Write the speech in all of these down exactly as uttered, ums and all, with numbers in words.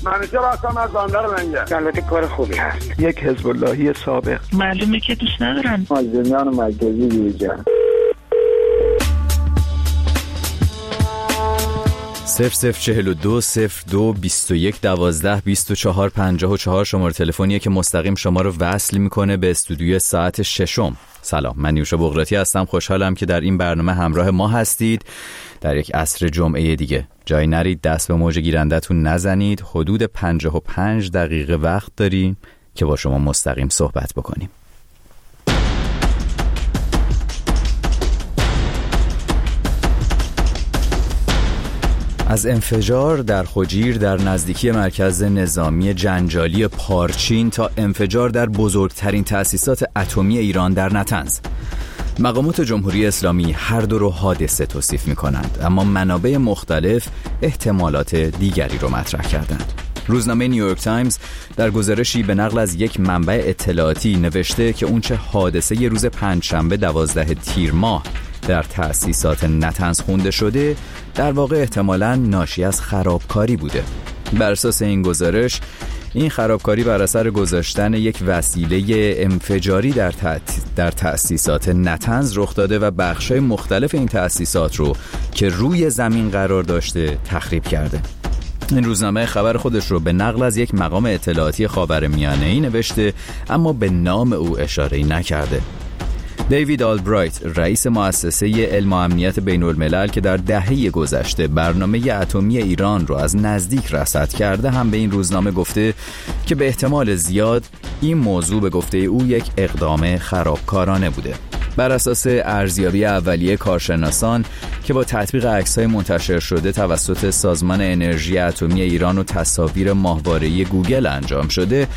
منیشه راستم از باندار لنگه. البته کار خوبی هست. یک حزب اللهی سابق. معلومه که دوست ندارن. مازندران مرکزی دیجا. صفر صفر چهل و دو صفر دو بیست و یک دوازده بیست و چهار پنجاه و چهار شماره تلفنیه که مستقیم شما رو وصل میکنه به استودیوی ساعت ششم. سلام، من نیوشا بغراتی هستم. خوشحالم که در این برنامه همراه ما هستید. در یک عصر جمعه دیگه جای نرید، دست به موج گیرندتون نزنید. حدود پنجاه و پنج دقیقه وقت داریم که با شما مستقیم صحبت بکنیم. از انفجار در خجیر در نزدیکی مرکز نظامی جنجالی پارچین تا انفجار در بزرگترین تأسیسات اتمی ایران در نطنز، مقامات جمهوری اسلامی هر دو رو حادثه توصیف می کنند، اما منابع مختلف احتمالات دیگری رو مطرح کردند. روزنامه نیویورک تایمز در گزارشی به نقل از یک منبع اطلاعاتی نوشته که اونچه حادثه ی روز پنجشنبه دوازده تیر ماه در تأسیسات نطنز خونده شده در واقع احتمالاً ناشی از خرابکاری بوده. بر اساس این گزارش، این خرابکاری بر اثر گذاشتن یک وسیله انفجاری در در تأسیسات نطنز رخ داده و بخش‌های مختلف این تأسیسات رو که روی زمین قرار داشته تخریب کرده. این روزنامه خبر خودش رو به نقل از یک مقام اطلاعاتی خاورمیانه‌ای نوشته، اما به نام او اشاره‌ای نکرده. دیوید آلبرایت، رئیس مؤسسه علم و امنیت بین الملل که در دهه گذشته برنامه اتمی ایران رو از نزدیک رصد کرده، هم به این روزنامه گفته که به احتمال زیاد این موضوع به گفته او یک اقدام خرابکارانه بوده. بر اساس ارزیابی اولیه کارشناسان که با تطبیق عکس‌های منتشر شده توسط سازمان انرژی اتمی ایران و تصاویر ماهواره‌ای گوگل انجام شده،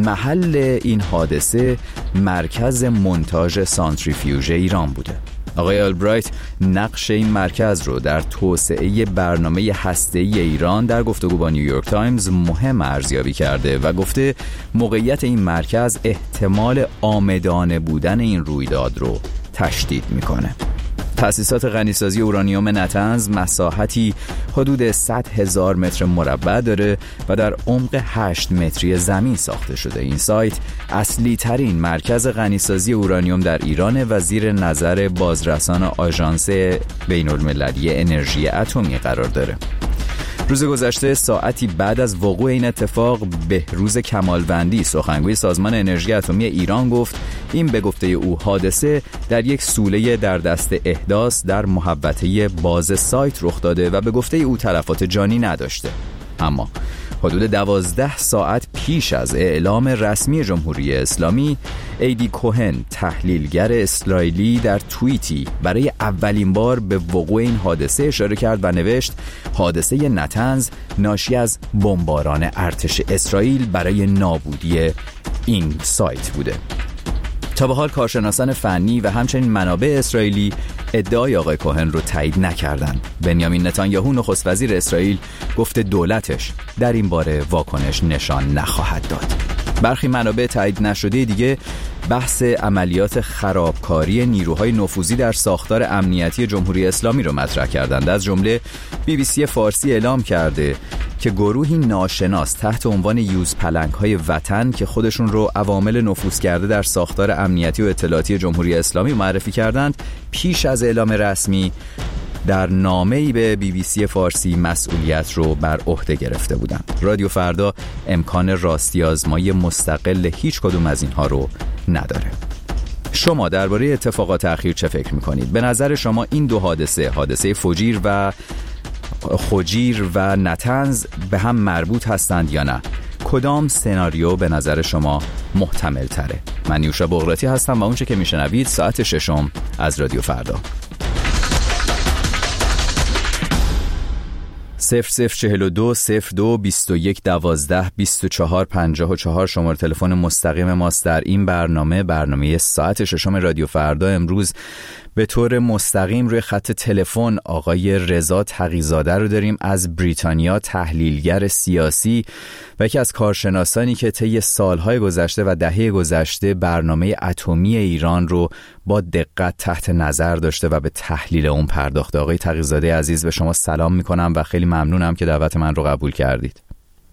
محل این حادثه مرکز مونتاژ سانتریفیوژ ایران بوده. آقای آلبرایت نقش این مرکز رو در توسعه برنامه هسته‌ای ایران در گفتگو با نیویورک تایمز مهم ارزیابی کرده و گفته موقعیت این مرکز احتمال عامدانه بودن این رویداد رو تشدید میکنه. تأسیسات غنیسازی اورانیوم نطنز مساحتی حدود صد هزار متر مربع داره و در عمق هشت متری زمین ساخته شده. این سایت اصلی ترین مرکز غنیسازی اورانیوم در ایران و زیر نظر بازرسان آژانس بین المللی انرژی اتمی قرار داره. روز گذشته ساعتی بعد از وقوع این اتفاق، بهروز کمالوندی، سخنگوی سازمان انرژی اتمی ایران، گفت این به گفته او حادثه در یک سوله در دست احداث در محوطه باز سایت رخ داده و به گفته او تلفات جانی نداشته. اما حدود دوازده ساعت پیش از اعلام رسمی جمهوری اسلامی، ایدی کوهن، تحلیلگر اسرائیلی، در توییتی برای اولین بار به وقوع این حادثه اشاره کرد و نوشت حادثه نطنز ناشی از بمباران ارتش اسرائیل برای نابودی این سایت بوده. تا به حال کارشناسان فنی و همچنین منابع اسرائیلی ادعای آقای کوهن رو تایید نکردند. بنیامین نتانیاهو نخست وزیر اسرائیل گفته دولتش در این باره واکنش نشان نخواهد داد. برخی منابع تایید نشده دیگه بحث عملیات خرابکاری نیروهای نفوذی در ساختار امنیتی جمهوری اسلامی رو مطرح کردند. از جمله بی بی سی فارسی اعلام کرده که گروهی ناشناس تحت عنوان یوز پلنگ‌های وطن که خودشون رو عوامل نفوذ کرده در ساختار امنیتی و اطلاعاتی جمهوری اسلامی معرفی کردند، پیش از اعلام رسمی در نامه‌ای به بی بی سی فارسی مسئولیت رو بر عهده گرفته بودند. رادیو فردا امکان راستی آزمایی مستقل هیچ کدوم از اینها رو نداره. شما درباره اتفاقات اخیر چه فکر می‌کنید؟ به نظر شما این دو حادثه، حادثه فجیر و خجیر و نطنز، به هم مربوط هستند یا نه؟ کدام سناریو به نظر شما محتمل تره؟ من نیوشا بغراتی هستم و اونچه که میشنوید ساعت ششم از رادیو فردا. صفر صفر چهل و دو صفر دو بیست و یک دوازده بیست و چهار پنجاه و چهار شماره تلفن مستقیم ماست در این برنامه برنامه ساعت ششم رادیو فردا. امروز به طور مستقیم روی خط تلفن آقای رضا تقی‌زاده رو داریم از بریتانیا، تحلیلگر سیاسی و یکی از کارشناسانی که طی سالهای گذشته و دهه گذشته برنامه اتمی ایران رو با دقت تحت نظر داشته و به تحلیل اون پرداخته. آقای تقی‌زاده عزیز، به شما سلام میکنم و خیلی ممنونم که دعوت من رو قبول کردید.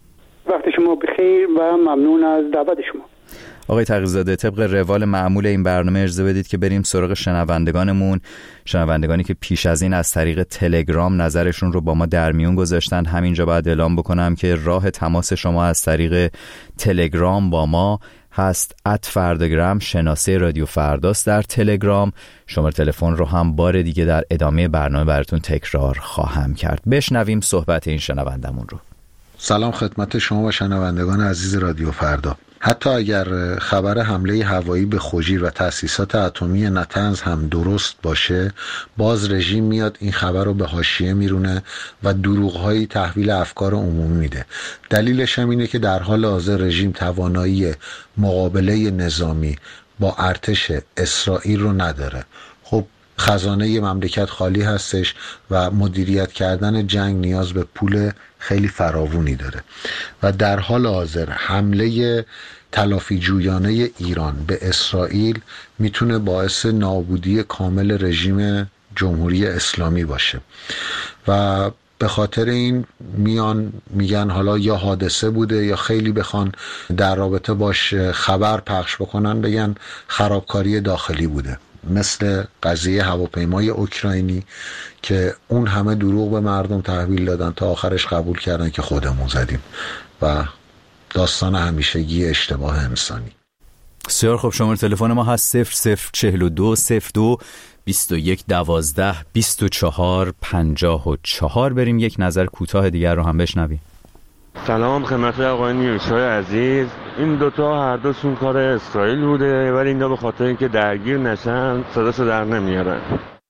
وقت شما بخیر و ممنون از دعوت شما. آقای تقی‌زاده، طبق روال معمول این برنامه اجازه بدید که بریم سراغ شنوندگانمون، شنوندگانی که پیش از این از طریق تلگرام نظرشون رو با ما در میون گذاشتن. همینجا باید اعلام بکنم که راه تماس شما از طریق تلگرام با ما هست ات فرداگرام، شناسه رادیو فرداست در تلگرام. شماره تلفن رو هم بار دیگه در ادامه برنامه براتون تکرار خواهم کرد. بشنویم صحبت این شنوندمون رو. سلام خدمت شما و شنوندگان عزیز رادیو فردا. حتی اگر خبر حمله هوایی به خوجیر و تأسیسات اتمی نتنز هم درست باشه، باز رژیم میاد این خبر رو به حاشیه میرونه و دروغ‌هایی تحویل افکار عمومی میده. دلیلش هم اینه که در حال حاضر رژیم توانایی مقابله نظامی با ارتش اسرائیل رو نداره. خب خزانه مملکت خالی هستش و مدیریت کردن جنگ نیاز به پول خیلی فراوانی داره و در حال حاضر حمله تلافی جویانه ایران به اسرائیل میتونه باعث نابودی کامل رژیم جمهوری اسلامی باشه و به خاطر این میان میگن حالا یا حادثه بوده یا خیلی بخوان در رابطه باش خبر پخش بکنن بگن خرابکاری داخلی بوده، مثل قضیه هواپیمای اوکراینی که اون همه دروغ به مردم تحویل دادن تا آخرش قبول کردن که خودمون زدیم و داستان همیشگی اشتباه انسانی. بسیار خب، شماره تلفن ما هست صفر صفر چهل و دو صفر دو بیست و یک دوازده بیست و چهار پنجاه و چهار. بریم یک نظر کوتاه دیگر رو هم بشنویم. سلام خدمت آقای نیوشای عزیز. این دوتا هر دوشون کار اسرائیل بوده ولی اینا به خاطر اینکه درگیر نشن صداشو در نمیارن.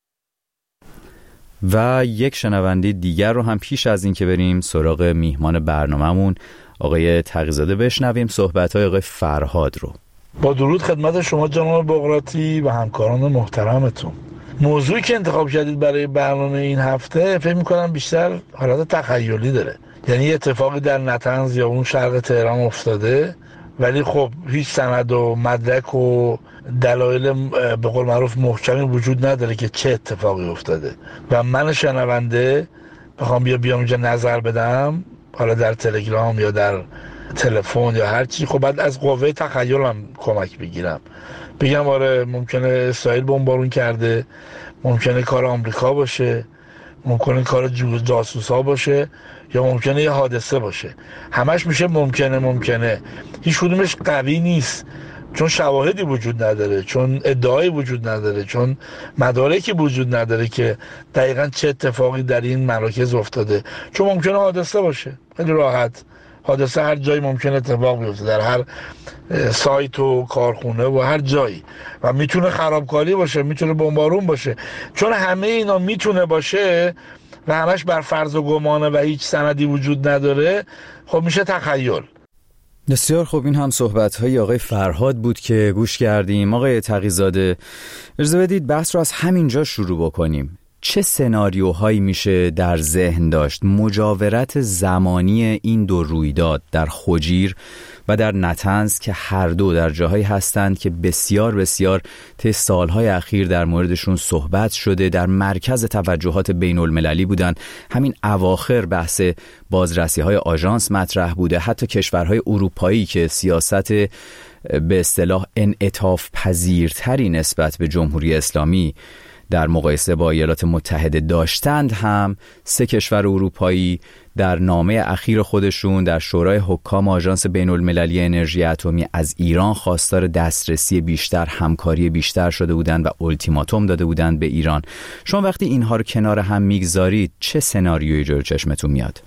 و یک شنونده دیگر رو هم پیش از این که بریم سراغ میهمان برنامه‌مون آقای تقی‌زاده بشنویم صحبت‌های آقای فرهاد رو. با درود خدمت شما جناب بقراطی و همکاران محترمتون. موضوعی که انتخاب کردید برای برنامه این هفته فکر می‌کنم بیشتر حالت تخیلی داره، یعنی اتفاقی در نتنز یا اون شرق تهران افتاده ولی خب هیچ سند و مدرک و دلایل به قول معروف محکمی وجود نداره که چه اتفاقی افتاده و من شنونده بخوام بیا بیام اینجا نظر بدم، حالا در تلگرام یا در تلفن یا هر چی، خب بعد از قوه تخیلم کمک بگیرم، بگم آره ممکنه اسرائیل بمبارون کرده، ممکنه کار آمریکا باشه، ممکنه کار جاسوسا باشه یا ممکنه یه حادثه باشه. همش میشه ممکنه ممکنه، هیچ کدومش قوی نیست، چون شواهدی وجود نداره، چون ادعایی وجود نداره، چون مدارکی وجود نداره که دقیقاً چه اتفاقی در این مراکز افتاده. چون ممکنه حادثه باشه، خیلی راحت حادثه هر جایی ممکنه اتفاق بیفته، در هر سایت و کارخونه و هر جایی، و میتونه خرابکاری باشه، میتونه بمبارون باشه. چون همه اینا میتونه باشه و همش بر فرض و گمانه و هیچ سندی وجود نداره، خب میشه تخیل. بسیار خوب، این هم صحبت‌های آقای فرهاد بود که گوش کردیم. آقای تقی‌زاده، اجازه بدید بحث رو از همینجا شروع بکنیم. چه سناریوهایی میشه در ذهن داشت مجاورت زمانی این دو رویداد در خوجیر و در نتنز که هر دو در جاهایی هستند که بسیار بسیار طی سالهای اخیر در موردشون صحبت شده، در مرکز توجهات بین المللی بودن. همین اواخر بحث بازرسی‌های آژانس مطرح بوده، حتی کشورهای اروپایی که سیاست به اصطلاح انعطاف پذیرتری نسبت به جمهوری اسلامی در مقایسه با ایالات متحده داشتند، هم سه کشور اروپایی در نامه اخیر خودشون در شورای حکام آژانس بین المللی انرژی اتمی از ایران خواستار دسترسی بیشتر، همکاری بیشتر شده بودند و التیماتوم داده بودند به ایران. شما وقتی اینها رو کنار هم میگذارید چه سناریویی جلوی چشمتون میاد؟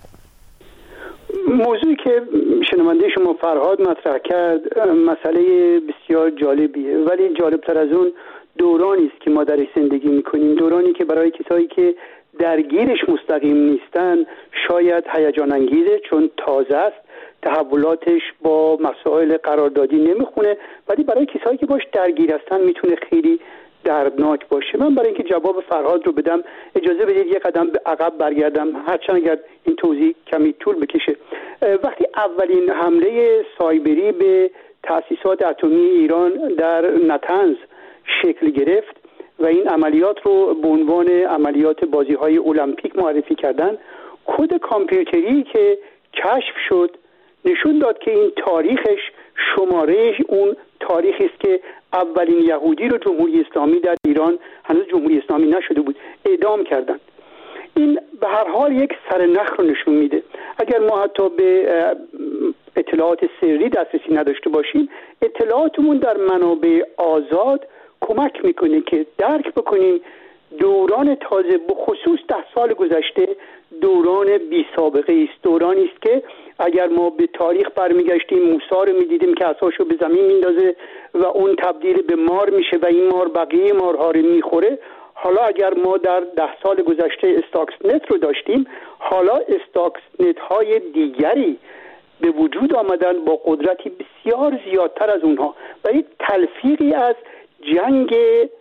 موضوعی که شنونده شما فرهاد مطرح کرد مسئله بسیار جالبیه، ولی جالبتر از اون دورانی است که ما درش زندگی میکنیم، دورانی که برای کسایی که درگیرش مستقیم نیستن شاید هیجان انگیزه چون تازه است، تحولاتش با مسائل قراردادی نمیخونه، ولی برای کسایی که باش درگیر هستن میتونه خیلی دردناک باشه. من برای اینکه جواب فرهاد رو بدم اجازه بدید یک قدم به عقب برگردم، هرچند اگر این توضیح کمی طول بکشه. وقتی اولین حمله سایبری به تأسیسات اتمی ایران در نتنز شکل گرفت و این عملیات رو به عنوان عملیات بازی‌های المپیک معرفی کردن، کد کامپیوتری که کشف شد نشون داد که این تاریخش شماره اون تاریخی است که اولین یهودی رو جمهوری اسلامی در ایران، هنوز جمهوری اسلامی نشده بود، اعدام کردن. این به هر حال یک سرنخ رو نشون میده. اگر ما حتی به اطلاعات سری دسترسی نداشته باشیم، اطلاعاتمون در منابع آزاد کمک میکنه که درک بکنیم دوران تازه، به خصوص ده سال گذشته، دوران بی سابقه است. دورانی است که اگر ما به تاریخ برمیگشتیم، موسی رو میدیدیم که عصاشو به زمین میندازه و اون تبدیل به مار میشه و این مار بقیه مارها رو میخوره. حالا اگر ما در ده سال گذشته استاکسنت رو داشتیم، حالا استاکسنت های دیگری به وجود آمدن با قدرتی بسیار زیادتر از اونها و یک تلفیقی از جنگ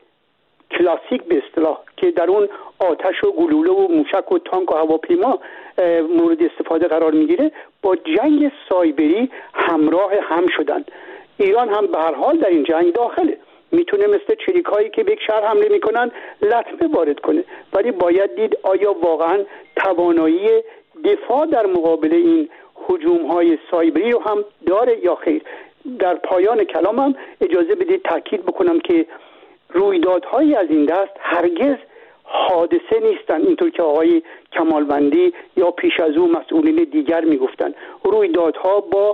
کلاسیک به اصطلاح که در اون آتش و گلوله و موشک و تانک و هواپیما مورد استفاده قرار میگیره، با جنگ سایبری همراه هم شدن. ایران هم به هر حال در این جنگ داخله، میتونه مثل چریکایی که به یک شهر حمله میکنن لطمه وارد کنه، ولی باید دید آیا واقعا توانایی دفاع در مقابل این هجوم‌های سایبری رو هم داره یا خیر. در پایان کلامم اجازه بدید تاکید بکنم که رویدادهایی از این دست هرگز حادثه نیستن، اینطور که آقای کمالوندی یا پیش از او مسئولین دیگر میگفتن. رویدادها با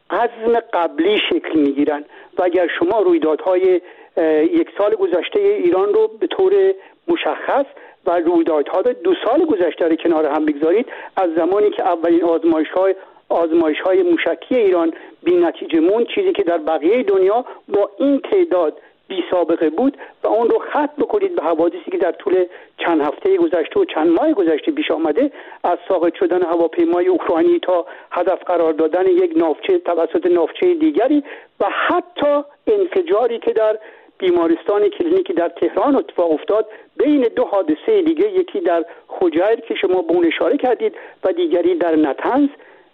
عزم قبلی شکل میگیرن و اگر شما رویدادهای یک سال گذشته ایران رو به طور مشخص و رویدادها دو سال گذشته رو کنار هم بگذارید، از زمانی که اولین آزمایش‌های آزمایش‌های موشکی ایران بی نتیجه موند، چیزی که در بقیه دنیا با این تعداد بی سابقه بود، و اون رو ختم بکنید به حوادثی که در طول چند هفته گذشته و چند ماه گذشته پیش آمده، از ساقط شدن هواپیمای اوکراینی تا هدف قرار دادن یک ناوچه توسط ناوچه دیگری و حتی انفجاری که در بیمارستان کلینیکی در تهران اتفاق افتاد بین دو حادثه دیگه، یکی در خجیر که شما به اون اشاره کردید و دیگری در نطنز.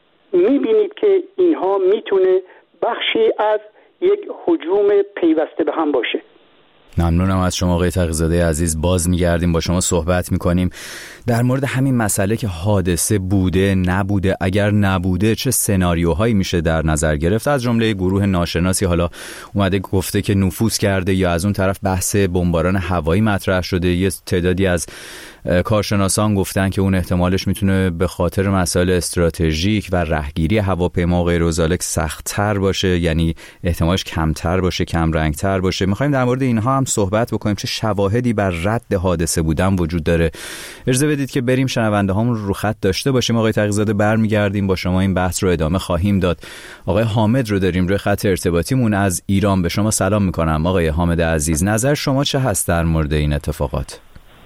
میبینید که اینها میتونه بخشی از یک هجوم پیوسته به هم باشه. ممنونم از شما آقای تقی‌زاده عزیز. باز میگردیم با شما صحبت میکنیم در مورد همین مسئله که حادثه بوده نبوده، اگر نبوده چه سناریوهایی میشه در نظر گرفت. از جمله گروه ناشناسی حالا اومده گفته که نفوذ کرده، یا از اون طرف بحث بمباران هوایی مطرح شده. یه تعدادی از کارشناسان گفتن که اون احتمالش میتونه به خاطر مسائل استراتژیک و رهگیری هواپیما و غیر ذالک سخت‌تر باشه، یعنی احتمالش کمتر باشه، کم رنگتر باشه. میخوایم در مورد اینها هم صحبت بکنیم، چه شواهدی بر رد حادثه بودن وجود داره. اجازه بدید که بریم شنونده هامون رو خط داشته باشیم. آقای تقی‌زاده برمیگردیم با شما این بحث رو ادامه خواهیم داد. آقای حامد رو داریم روی خط ارتباطیمون از ایران. به شما سلام میکنم آقای حامد عزیز، نظر شما چه هست در مورد این اتفاقات؟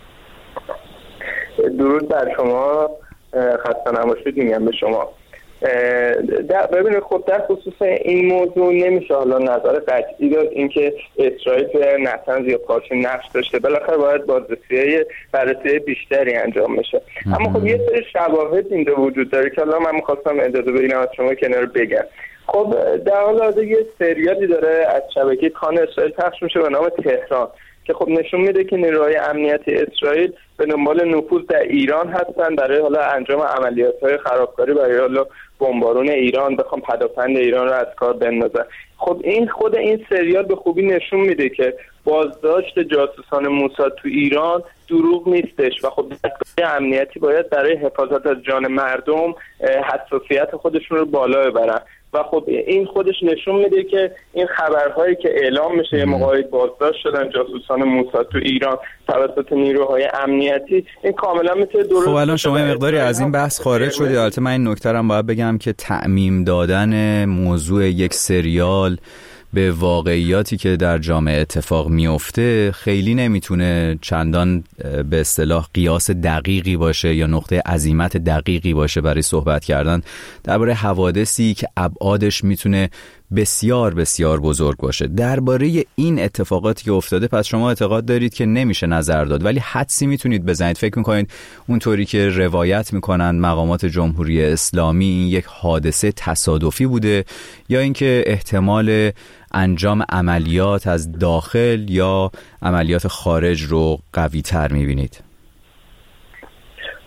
درود بر شما، خسته نباشید میگم به شما. ببینید خب در خصوص این موضوع نمیشه حالا نظر قطعی داد اینکه اسرائیل توی نطنز یا پارچین نقش داشته، بالاخره باید بازرسی بررسی بیشتری انجام بشه. اما خب یه سری شواهد اینجا وجود داره که حالا من می‌خواستم اجازه بدید از شما کنار بگم. خب در حال حاضر یه سریالی داره از شبکه کان اسرائیل پخش میشه به نام تهران که خب نشون میده که نیروهای امنیتی اسرائیل به دنبال نفوذ در ایران هستن برای حالا انجام عملیات‌های خرابکاری، برای حالا بمبارون ایران، بخوام پدافند ایران رو از کار بندازن. خب این خود این سریال به خوبی نشون میده که بازداشت جاسوسان موساد تو ایران دروغ نیستش و خب دستگاه امنیتی باید برای حفاظت از جان مردم حساسیت خودشون رو بالا ببرن و خب این خودش نشون میده که این خبرهایی که اعلام میشه موقعی بازداشت شدن جاسوسان موساد تو ایران توسط نیروهای امنیتی، این کاملا میتونه درست. خب الان شما مقداری از این بحث خارج شدید. البته من این نکته رو باید بگم که تعمیم دادن موضوع یک سریال به واقعیاتی که در جامعه اتفاق میفته خیلی نمیتونه چندان به اصطلاح قیاس دقیقی باشه یا نقطه عزیمت دقیقی باشه برای صحبت کردن درباره حوادثی که ابعادش میتونه بسیار بسیار بزرگ باشه. درباره این اتفاقاتی که افتاده پس شما اعتقاد دارید که نمیشه نظر داد، ولی حدسی میتونید بزنید؟ فکر میکنید اونطوری که روایت میکنن مقامات جمهوری اسلامی این یک حادثه تصادفی بوده یا اینکه احتمال انجام عملیات از داخل یا عملیات خارج رو قوی تر میبینید؟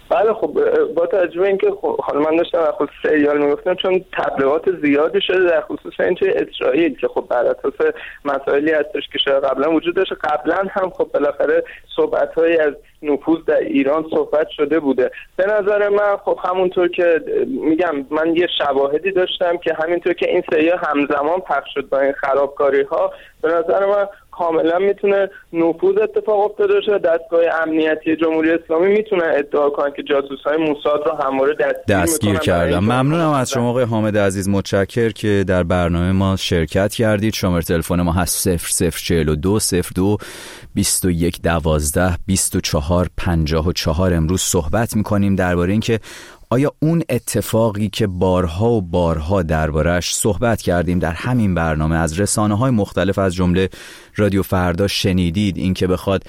بله خب با توجه به اینکه خب حالا من داشتم در خصوص سریال میگفتم، چون تبلیغات زیادی شده در خصوص این توی اسرائیل که خب بر اساس مسائلی هستش که شاید قبلا وجود داشته، قبلا هم خب بالاخره صحبت‌هایی از نفوذ در ایران صحبت شده بوده. به نظر من خب همونطور که میگم من یه شواهدی داشتم که همینطور که این سریال همزمان پخش شد با این خرابکاری‌ها، به نظر من کاملا میتونه نفوذ اتفاق افتاده باشه. دستگاه امنیتی جمهوری اسلامی میتونه ادعا کنه که جاسوس‌های موساد رو همواره دستگیر, دستگیر کردن. ممنونم از شما آقای حامد عزیز، متشکر که در برنامه ما شرکت کردید. شماره تلفن ما هست صفر صفر چهل و دو صفر دو بیست و یک دوازده بیست و چهار پنجاه و چهار. امروز صحبت میکنیم درباره این که آیا اون اتفاقی که بارها و بارها درباره‌اش صحبت کردیم در همین برنامه از رسانه‌های مختلف از جمله رادیو فردا شنیدید، این که بخواد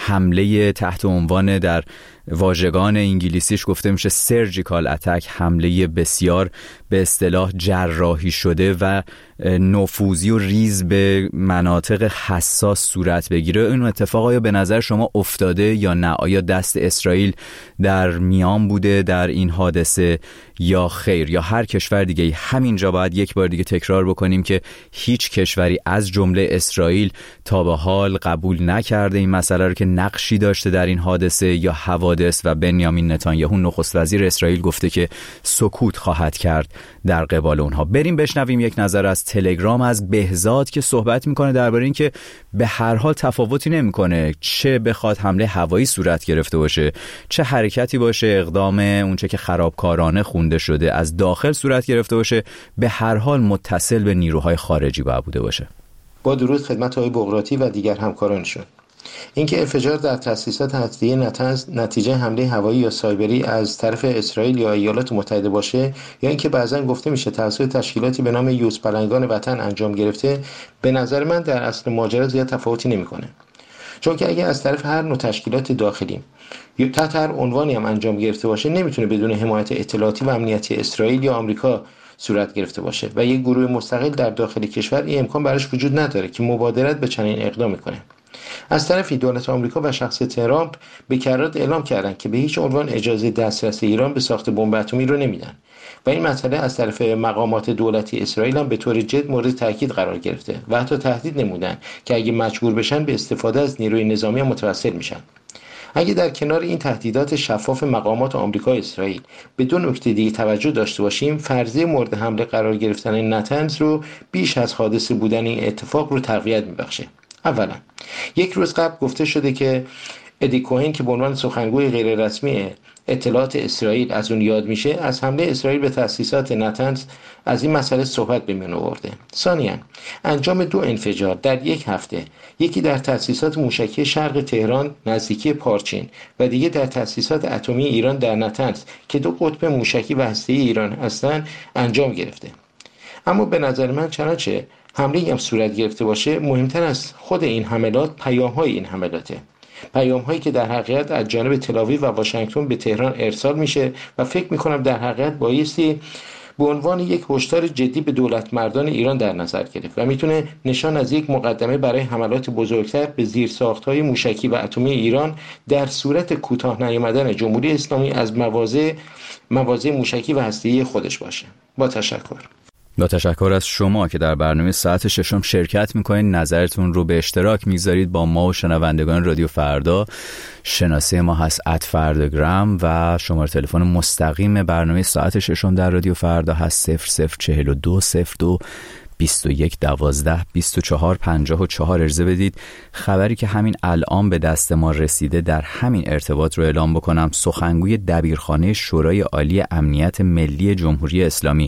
حمله تحت عنوان در واژگان انگلیسیش گفته میشه سرجیکال اتک، حمله بسیار به اصطلاح جراحی شده و نفوذی و ریز به مناطق حساس صورت بگیره، اون اتفاق آیا به نظر شما افتاده یا نه؟ آیا دست اسرائیل در میان بوده در این حادثه یا خیر؟ یا هر کشور دیگه؟ همینجا باید یک بار دیگه تکرار بکنیم که هیچ کشوری از جمله اسرائیل تا به حال قبول نکرده این مسئله رو که نقشی داشته در این حادثه یا حوادث، و بنیامین نتانیاهو نخست وزیر اسرائیل گفته که سکوت خواهد کرد در قبال اونها. بریم بشنویم یک نظر از تلگرام از بهزاد که صحبت میکنه درباره این که به هر حال تفاوتی نمیکنه چه بخواد حمله هوایی صورت گرفته باشه، چه حرکتی باشه، اقدام اونچه که خرابکارانه خونده شده از داخل صورت گرفته باشه، به هر حال متصل به نیروهای خارجی باید بوده باشه. با درود خدمت آقای بغراتی و دیگر همکارانشون. اینکه انفجار در تأسیسات هسته‌ای نتنز نتیجه حمله هوایی یا سایبری از طرف اسرائیل یا ایالات متحده باشه، یا اینکه بعضا گفته میشه توسط تشکیلاتی به نام یوز پلنگان وطن انجام گرفته، به نظر من در اصل ماجرا زیاد تفاوتی نمیکنه. چون که اگه از طرف هر نوع تشکیلات داخلی یا تحت هر عنوانی هم انجام گرفته باشه، نمیتونه بدون حمایت اطلاعاتی و امنیتی اسرائیل یا آمریکا صورت گرفته باشه و یک گروه مستقل در داخل کشور این امکان براش وجود نداره که مبادرت به چنین اقدامی کنه. از طرفی دولت آمریکا و شخص ترامپ به کرات اعلام کردند که به هیچ عنوان اجازه دسترسی ایران به ساخت بمب اتمی رو نمیدن و این مسئله از طرف مقامات دولتی اسرائیل هم به طور جد مورد تاکید قرار گرفته و حتی تهدید نمودن که اگه مجبور بشن به استفاده از نیروی نظامی هم متوسل میشن. اگه در کنار این تهدیدات شفاف مقامات آمریکا و اسرائیل به دو نکته دیگه توجه داشته باشیم، فرضیه مورد حمله قرار گرفتن نتنز رو بیش از حادثه بودن این اتفاق رو تقویت میبخشه. اولا، یک روز قبل گفته شده که ادی کوهن که به عنوان سخنگوی غیر رسمی اطلاعات اسرائیل از اون یاد میشه، از حمله اسرائیل به تأسیسات نتنز از این مسئله صحبت به میان آورده. ثانیاً، انجام دو انفجار در یک هفته، یکی در تأسیسات موشکی شرق تهران نزدیکی پارچین و دیگه در تأسیسات اتمی ایران در نتنز که دو قطب موشکی و هسته‌ای ایران هستند انجام گرفته. اما به نظر من چنانچه حمله هم صورت گرفته باشه، مهمتر از خود این حملات پیام‌های این حملاته. پیام‌هایی که در حقیقت از جانب تل‌آویو و واشنگتن به تهران ارسال میشه و فکر می‌کنم در حقیقت بایستی به عنوان یک هشدار جدی به دولت مردان ایران در نظر گرفت و میتونه نشان از یک مقدمه برای حملات بزرگتر به زیرساخت‌های موشکی و اتمی ایران در صورت کوتاه نیامدن جمهوری اسلامی از مواضع مواضع موشکی و هسته‌ای خودش باشه. با تشکر. با تشکر از شما که در برنامه ساعت ششم شرکت میکنید، نظرتون رو به اشتراک میگذارید با ما و شنوندگان رادیو فردا. شناسه ما هست ات فرداگرام و شماره تلفن مستقیم برنامه ساعت ششم در رادیو فردا هست صفر صفر چهل و دو صفر دو بیست و یک دوازده بیست و چهار پنجاه و چهار. ارزه بدید خبری که همین الان به دست ما رسیده در همین ارتباط رو اعلام بکنم. سخنگوی دبیرخانه شورای عالی امنیت ملی جمهوری اسلامی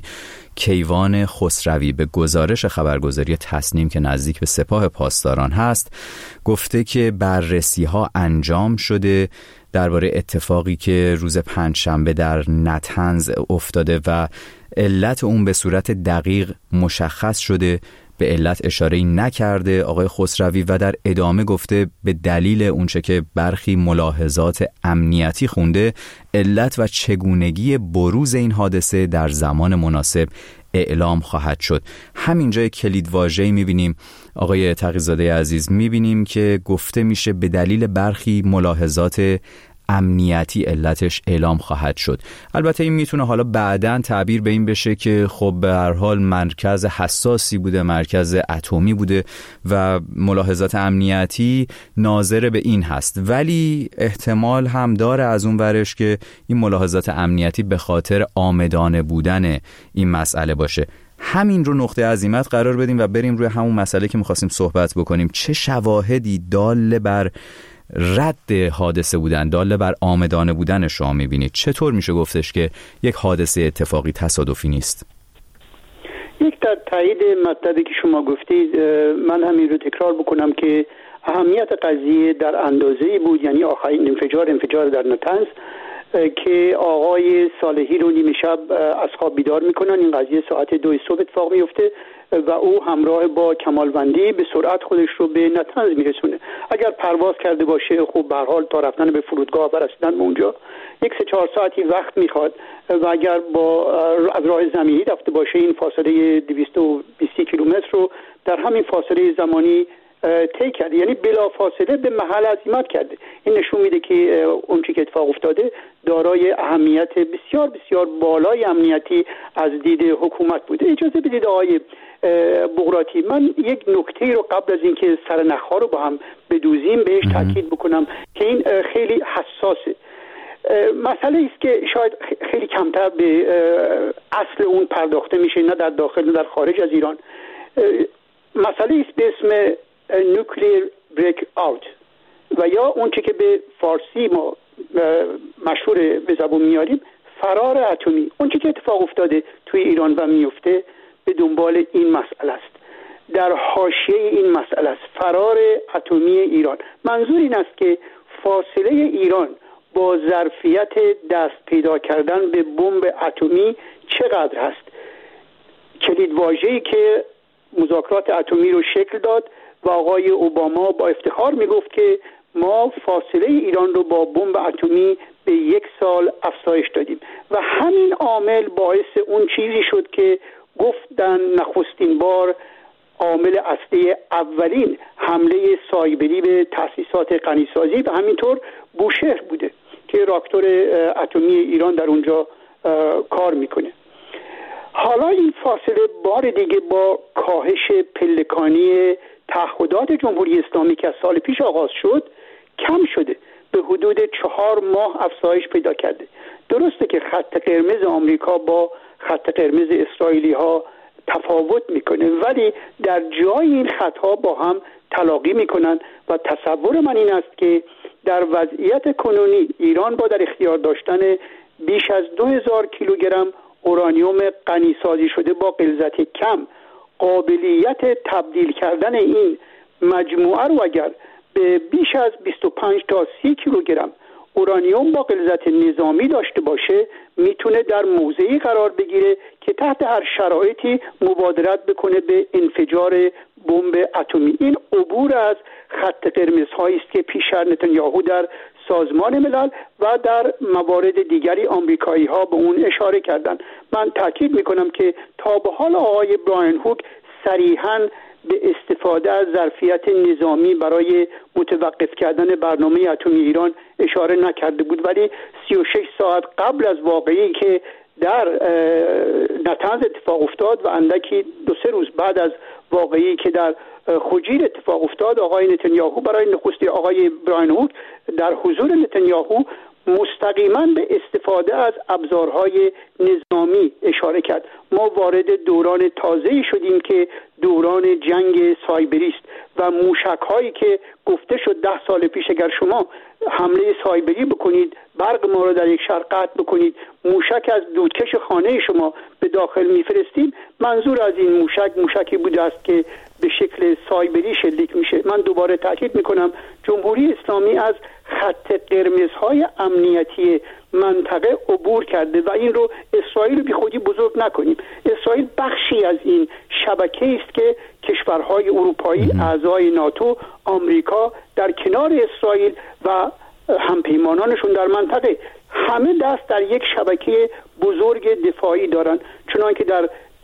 کیوان خسروی به گزارش خبرگزاری تصنیم که نزدیک به سپاه پاسداران هست گفته که بررسی ها انجام شده درباره اتفاقی که روز پنجشنبه در نتنز افتاده و علت اون به صورت دقیق مشخص شده. به علت اشاره نکرده آقای خسروی و در ادامه گفته به دلیل اونچه که برخی ملاحظات امنیتی خونده، علت و چگونگی بروز این حادثه در زمان مناسب اعلام خواهد شد. همینجا کلید واژه‌ای می‌بینیم آقای تقی‌زاده عزیز، می‌بینیم که گفته میشه به دلیل برخی ملاحظات امنیتی علتش اعلام خواهد شد. البته این میتونه حالا بعداً تعبیر به این بشه که خب به هر حال مرکز حساسی بوده، مرکز اتمی بوده و ملاحظات امنیتی ناظر به این هست، ولی احتمال هم داره از اون ورش که این ملاحظات امنیتی به خاطر عامدانه بودن این مسئله باشه. همین رو نقطه عزیمت قرار بدیم و بریم روی همون مسئله که می‌خواستیم صحبت بکنیم. چه شواهدی دال بر رد حادثه بودن، دال بر عامدانه بودن شما می‌بینید؟ چطور میشه گفتش که یک حادثه اتفاقی تصادفی نیست؟ یک در تایید مطلبی که شما گفتید، من همین رو تکرار بکنم که اهمیت قضیه در اندازه‌ای بود، یعنی آخرین انفجار انفجار در نتنز که آقای صالحی رو نیمه شب از خواب بیدار میکنن. این قضیه ساعت دو صبح اتفاق میفته و او همراه با کمالوندی به سرعت خودش رو به نتنز میرسونه. اگر پرواز کرده باشه خب به هر حال تا رفتن به فرودگاه و رسیدن به اونجا یک سه چهار ساعتی وقت میخواد و اگر با از راه زمینی رفته باشه این فاصله دویست و بیست کیلومتر رو در همین فاصله زمانی طی کرده، یعنی بلا فاصله به محل عزیمت کرده. این نشون میده که اون چیزی که اتفاق افتاده دارای اهمیت بسیار بسیار بالای امنیتی از دید حکومت بوده. اجازه بدید آقای بغراتی من یک نکته رو قبل از اینکه سرنخ‌ها رو با هم بدوزیم بهش تاکید بکنم که این خیلی حساسه. مسئله است که شاید خیلی کمتر به اصل اون پرداخته میشه، نه در داخل نه در خارج از ایران. مسئله است به اسم nuclear breakout و یا اون چه که به فارسی ما مشهور به زبون میاریم فرار اتمی. اون چه که اتفاق افتاده توی ایران و میفته به دنبال این مسئله است، در حاشیه این مسئله است، فرار اتمی ایران. منظور این است که فاصله ایران با ظرفیت دست پیدا کردن به بمب اتمی چقدر هست. کلید واژه‌ای که مذاکرات اتمی رو شکل داد و آقای اوباما با افتخار میگفت که ما فاصله ایران رو با بمب اتمی به یک سال افزایش دادیم و همین عامل باعث اون چیزی شد که گفتن نخستین بار عامل اصلی اولین حمله سایبری به تأسیسات غنیسازی و همینطور بوشهر بوده که راکتور اتمی ایران در اونجا کار میکنه. حالا این فاصله بار دیگه با کاهش پلکانی تعهدات جمهوری اسلامی که از سال پیش آغاز شد کم شده، به حدود چهار ماه افزایش پیدا کرده. درسته که خط قرمز آمریکا با خط قرمز اسرائیلی ها تفاوت میکنه، ولی در جای این خطها با هم تلاقی میکنن و تصور من این است که در وضعیت کنونی ایران با در اختیار داشتن بیش از دو هزار کیلوگرم اورانیوم غنی سازی شده با غلظت کم قابلیت تبدیل کردن این مجموعه رو اگر به بیش از بیست و پنج تا سی کیلوگرم اورانیوم با غلظت نظامی داشته باشه میتونه در موضعی قرار بگیره که تحت هر شرایطی مبادرت بکنه به انفجار بمب اتمی. این عبور از خط قرمزهایی است که پیشتر نتانیاهو در سازمان ملل و در موارد دیگری آمریکایی ها به اون اشاره کردند. من تاکید میکنم که تا به حال آقای براین هوک صریحاً به استفاده از ظرفیت نظامی برای متوقف کردن برنامه اتمی ایران اشاره نکرده بود، ولی سی و شش ساعت قبل از واقعی که در نتنز اتفاق افتاد و اندکی دو سه روز بعد از واقعی که در خجیر اتفاق افتاد آقای نتانیاهو برای نخست آقای براین هوک در حضور نتانیاهو مستقیما به استفاده از ابزارهای نظامی اشاره کرد. ما وارد دوران تازه‌ای شدیم که دوران جنگ سایبری است و موشک‌هایی که گفته شد ده سال پیش اگر شما حمله سایبری بکنید برق ما رو در یک شهر قطع بکنید موشک از دودکش خانه شما به داخل میفرستیم، منظور از این موشک موشکی بوده است که به شکل سایبری شلیک میشه. من دوباره تاکید میکنم جمهوری اسلامی از خط قرمزهای امنیتی منطقه عبور کرده و این رو اسرائیل رو بی خودی بزرگ نکنیم. اسرائیل بخشی از این شبکه است که کشورهای اروپایی اعضای ناتو، آمریکا در کنار اسرائیل و همپیمانانشون در منطقه همه دست در یک شبکه بزرگ دفاعی دارن، چنانکه در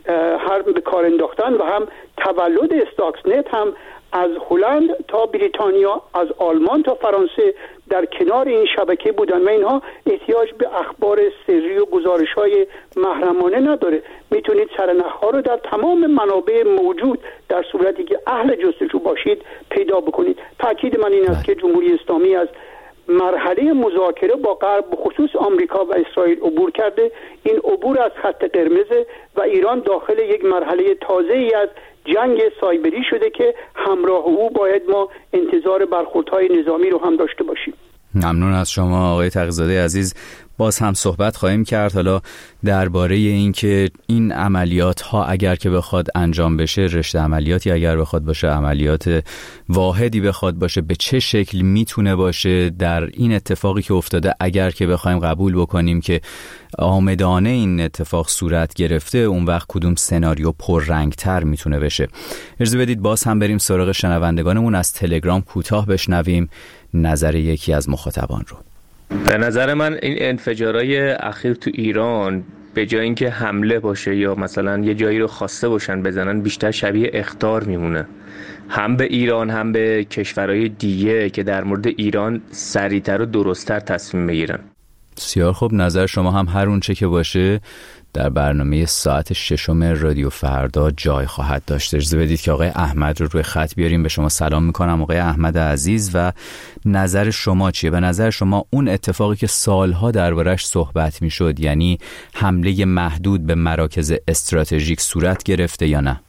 هر به کار انداختن و هم تولد استاکسنت هم از هلند تا بریتانیا، از آلمان تا فرانسه در کنار این شبکه بودن و اینها احتیاج به اخبار سری و گزارش‌های محرمانه نداره. میتونید سرنخ‌ها رو در تمام منابع موجود در صورتی که اهل جستجو باشید پیدا بکنید. تاکید من این است که جمهوری اسلامی از مرحله مذاکره با غرب به خصوص آمریکا و اسرائیل عبور کرده. این عبور از خط قرمز و ایران داخل یک مرحله تازه‌ای از جنگ سایبری شده که همراه او باید ما انتظار برخوردهای نظامی رو هم داشته باشیم. ممنون از شما آقای تقی‌زاده عزیز. باز هم صحبت خواهیم کرد حالا درباره این که این عملیات ها اگر که بخواد انجام بشه، رشته عملیاتی اگر بخواد باشه، عملیات واحدی بخواد باشه، به چه شکل میتونه باشه در این اتفاقی که افتاده. اگر که بخوایم قبول بکنیم که آمدانه این اتفاق صورت گرفته، اون وقت کدوم سناریو پررنگتر میتونه بشه. اجازه بدید باز هم بریم سراغ شنوندگانمون. از تلگرام کوتاه بشنویم نظر یکی از مخاطبان رو. به نظر من این انفجارهای اخیر تو ایران به جای اینکه حمله باشه یا مثلا یه جایی رو خواسته باشن بزنن، بیشتر شبیه اخطار میمونه، هم به ایران هم به کشورهای دیگه که در مورد ایران سریعتر و درستتر تصمیم بگیرن. بسیار خوب، نظر شما هم هر اون چه که باشه در برنامه ساعت ششم رادیو فردا جای خواهد داشت. اجازه بدید که آقای احمد رو روی خط بیاریم. به شما سلام میکنم آقای احمد عزیز و نظر شما چیه؟ به نظر شما اون اتفاقی که سالها دربارش صحبت میشد، یعنی حمله محدود به مراکز استراتژیک، صورت گرفته یا نه؟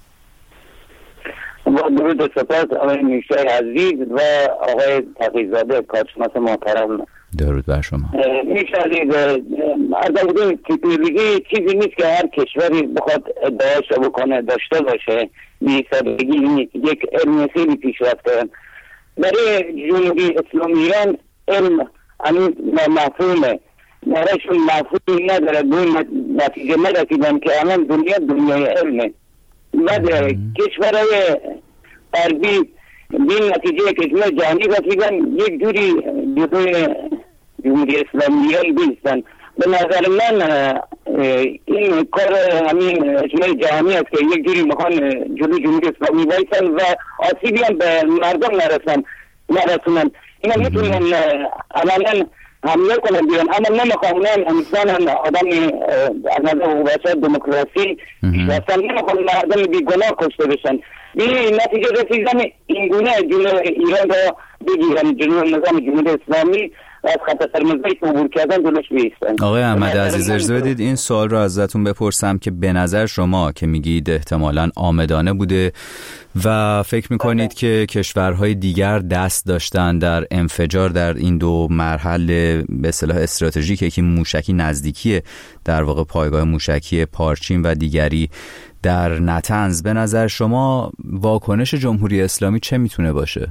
با درود و سپاس آقای میشای عزیز و آقای تقی‌زاده کارشناس محترم. درود بر شما. میشه عزیز، از بودیم تکنولوژی چیزی نیست که هر کشوری بخواد ادعاش بکنه داشته باشه. بی‌سابقگی نیست، یک علم خیلی پیشرفته. برای جمهوری اسلامی ایران علم همین مفهومه، برایشون مفهومی نداره، به نتیجه نرسیدن که الان دنیا دنیای علمه. بعد کشورهای غربی به نتیجه کشور جهانی رسیدن، یک جوری جلوی جمهوری اسلامی ایران بیستن. به نظر من این کار همین کشور جهانی است که یک جوری میخوان جلوی جمهوری اسلامی بایستن و آسیبی هم به مردم نرسن نرسونن. اینا میتونن عملا حمله کنن بیان، اما نمیخوانن انسان آدم از نظر بشر دموکراسی اصلا نمیخوان مردم بیگناه کشته بشن. به نتیجه رسیدن این گونه جلوی ایران را بگیرن، جلوی نظام جمهوری اسلامی از خط قرمزی عبور کردن جلوش بیستن. آقای احمد عزیز اجازه بدید این سوال رو ازتون بپرسم که به نظر شما که میگید احتمالاً عامدانه بوده و فکر میکنید که کشورهای دیگر دست داشتن در انفجار در این دو مرحله به اصطلاح استراتژیک، یکی موشکی نزدیکی در واقع پایگاه موشکی پارچین و دیگری در نتنز، به نظر شما واکنش جمهوری اسلامی چه میتونه باشه؟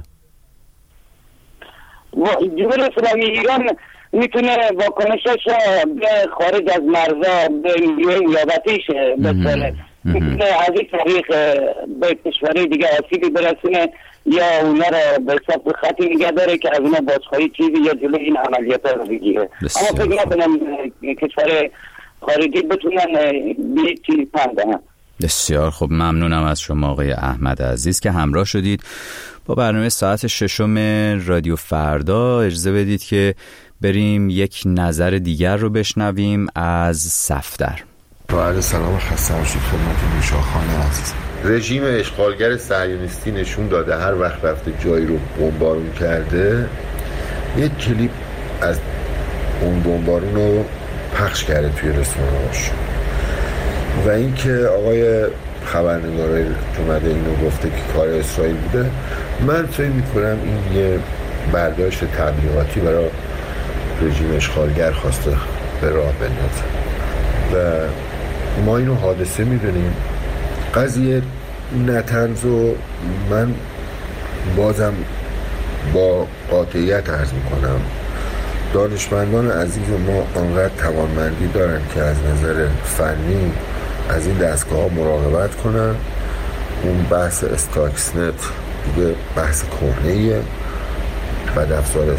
جمهوری اسلامی ایران میتونه واکنشش به خارج از مرزا به میلیون نیابتیش بسنه، میتونه از این طریق به کشورهای دیگه آسیبی برسونه یا اونا رو به حساب خطی نگه داره که از اونا بازخواهی چیزی یا جلوی این عملیات رو بگیره. اما فکر نکنم کشور خارجی بتونن به چیزی پند دهن. بسیار خب، ممنونم از شما آقای احمد عزیز که همراه شدید با برنامه ساعت ششم رادیو فردا. اجازه بدید که بریم یک نظر دیگر رو بشنویم از صفدر. با عرض سلام خسته باشید خدمت میشاخان عزیز. رژیم اشغالگر صهیونیستی نشون داده هر وقت رفته جایی رو بمبارون کرده یک کلیپ از اون بمبارون رو پخش کرده توی رسانه‌هاش و اینکه آقای خبرنگار اومده اینو گفته که کار اسرائیل بوده، من فکر میکنم این یه برداشت تبلیغاتی برای رژیم اشغالگر خواسته به راه بندازه و ما اینو حادثه میدونیم. قضیه نتنز و من بازم با قاطعیت عرض میکنم دانشمندان عزیز ما انقدر توانمندی دارن که از نظر فنی از این دستگاه ها مراقبت کنن. اون بحث استاکسنت دیگه بحث کهنه‌ایه و افزار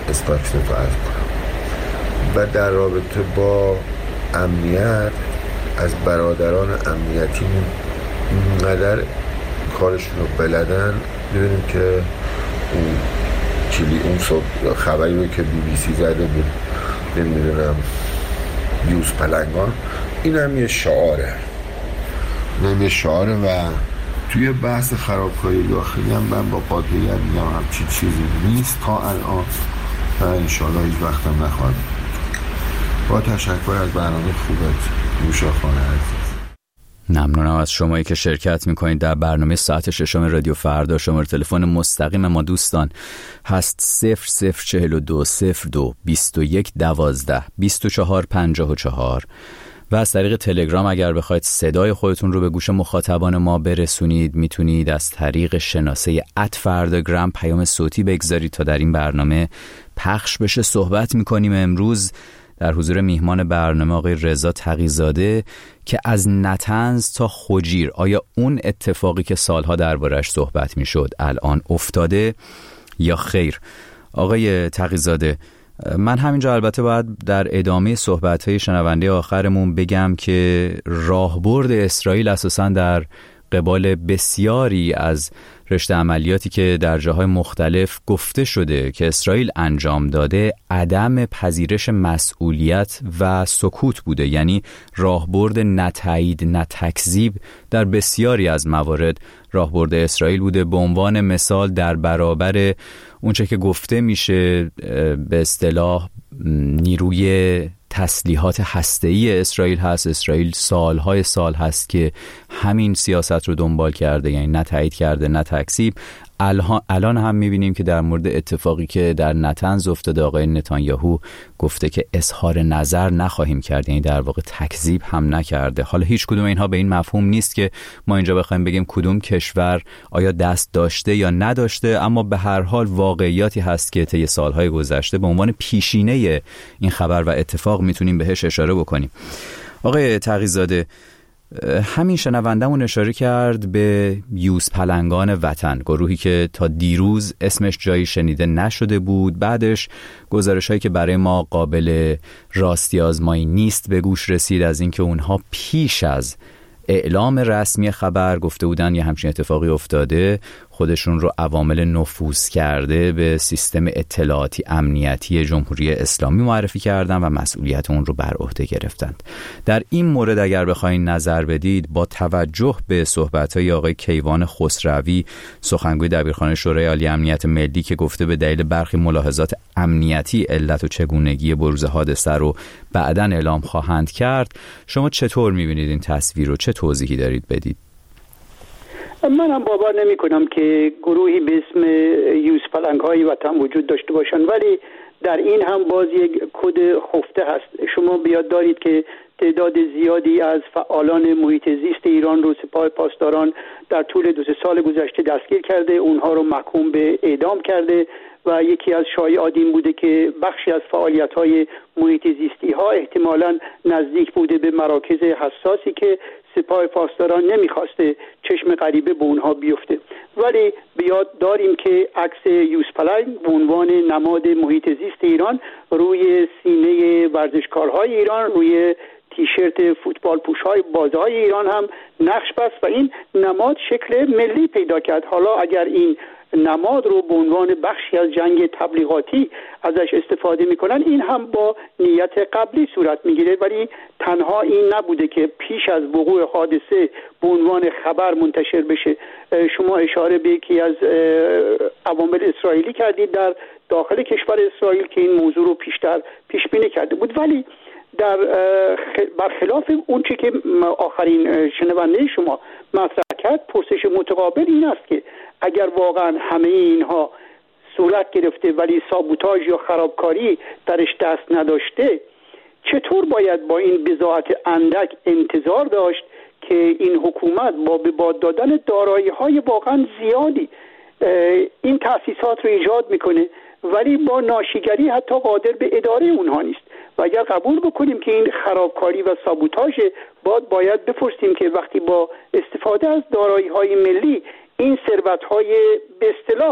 استاکسنت رو عرض کنم. و در رابطه با امنیت از برادران امنیتیمون اینقدر کارشون رو بلدن. می‌بینیم که اون کلی اون صبح خبری رو که بی بی سی زده بود، نمیدونم یوز پلنگان، این هم یه شعاره، این هم یه شعاره و توی بحث خرابکاری داخلی هم من با قاطعیت میگم همچین چیزی نیست تا الان و انشالله هیچ وقت هم نخواهد. با تشکر از برنامه خوبت موشا خانه عزیز. ممنونم از شمایی که شرکت میکنید در برنامه ساعت ششم رادیو فردا. شماره تلفن مستقیم ما دوستان هست صفر صفر چهل و دو صفر دو بیست و یک دوازده بیست و چهار پنجاه و چهار و از طریق تلگرام اگر بخواید صدای خودتون رو به گوش مخاطبان ما برسونید میتونید از طریق شناسه ات فرداگرام پیام صوتی بگذارید تا در این برنامه پخش بشه. صحبت میکنیم امروز در حضور میهمان برنامه آقای رضا تقی‌زاده که از نطنز تا خجیر آیا اون اتفاقی که سالها دربارش صحبت میشد الان افتاده یا خیر؟ آقای تقی‌زاده، من همینجا البته باید در ادامه صحبت‌های شنونده آخرمون بگم که راهبرد اسرائیل اساساً در قبال بسیاری از رشته عملیاتی که در جاهای مختلف گفته شده که اسرائیل انجام داده عدم پذیرش مسئولیت و سکوت بوده، یعنی راهبرد نه تایید نه تکذیب در بسیاری از موارد راهبرد اسرائیل بوده. به عنوان مثال در برابر اونچه که گفته میشه به اصطلاح نیروی تسلیحات هسته‌ای اسرائیل هست. اسرائیل سالهای سال هست که همین سیاست رو دنبال کرده، یعنی نه تایید کرده نه تکذیب. الان هم میبینیم که در مورد اتفاقی که در نطنز افتاده آقای نتانیاهو گفته که اظهار نظر نخواهیم کرد، یعنی در واقع تکذیب هم نکرده. حالا هیچ کدوم اینها به این مفهوم نیست که ما اینجا بخوایم بگیم کدوم کشور آیا دست داشته یا نداشته، اما به هر حال واقعیاتی هست که طی سالهای گذشته به عنوان پیشینه این خبر و اتفاق میتونیم بهش اشاره بکنیم. آقای تقی‌زاده، همین شنوندمون اشاره کرد به یوز پلنگان وطن، گروهی که تا دیروز اسمش جایی شنیده نشده بود. بعدش گزارش هایی که برای ما قابل راستی آزمایی نیست به گوش رسید از اینکه اونها پیش از اعلام رسمی خبر گفته بودن یه همچین اتفاقی افتاده، خودشون رو عوامل نفوذ کرده به سیستم اطلاعاتی امنیتی جمهوری اسلامی معرفی کردن و مسئولیت اون رو بر عهده گرفتند. در این مورد اگر بخواید نظر بدید با توجه به صحبت‌های آقای کیوان خسروی، سخنگوی دبیرخانه شورای عالی امنیت ملی، که گفته به دلیل برخی ملاحظات امنیتی علت و چگونگی بروز حادثه رو بعداً اعلام خواهند کرد، شما چطور می‌بینید این تصویر رو؟ چه توضیحی دارید بدید؟ من هم باور نمی کنم که گروهی به اسم یوز پلنگ های وطن وجود داشته باشن، ولی در این هم باز یک کد خفته هست. شما بیاد دارید که تعداد زیادی از فعالان محیط زیست ایران رو سپاه پاسداران در طول دو سه سال گذشته دستگیر کرده، اونها رو محکوم به اعدام کرده و یکی از شایعات این بوده که بخشی از فعالیت‌های محیط زیستی ها احتمالاً نزدیک بوده به مراکز حساسی که سپاه پاسداران نمیخواسته چشم غریبه به اونها بیفته. ولی بیاد داریم که عکس یوز پلنگ به عنوان نماد محیط زیست ایران روی سینه ورزشکارهای ایران، روی تیشرت فوتبال پوش‌های بازهای ایران هم نقش بست و این نماد شکل ملی پیدا کرد. حالا اگر این نماد رو به عنوان بخشی از جنگ تبلیغاتی ازش استفاده میکنن، این هم با نیت قبلی صورت میگیره، ولی تنها این نبوده که پیش از وقوع حادثه به عنوان خبر منتشر بشه. شما اشاره به یکی از عوامل اسرائیلی کردید در داخل کشور اسرائیل که این موضوع رو پیشتر پیش بینی کرده بود، ولی در برخلاف اون چی که آخرین شنونده شما مطرح کرد، پرسش متقابل این است که اگر واقعا همه اینها صورت گرفته ولی سابوتاژ یا خرابکاری درش دست نداشته، چطور باید با این بضاعت اندک انتظار داشت که این حکومت با به باد دادن دارایی‌های واقعا زیادی این تأسیسات رو ایجاد میکنه ولی با ناشیگری حتی قادر به اداره اونها نیست؟ و اگر قبول بکنیم که این خرابکاری و سابوتاژ، باید باید بپرسیم که وقتی با استفاده از دارایی‌های ملی این ثروت‌های به اصطلاح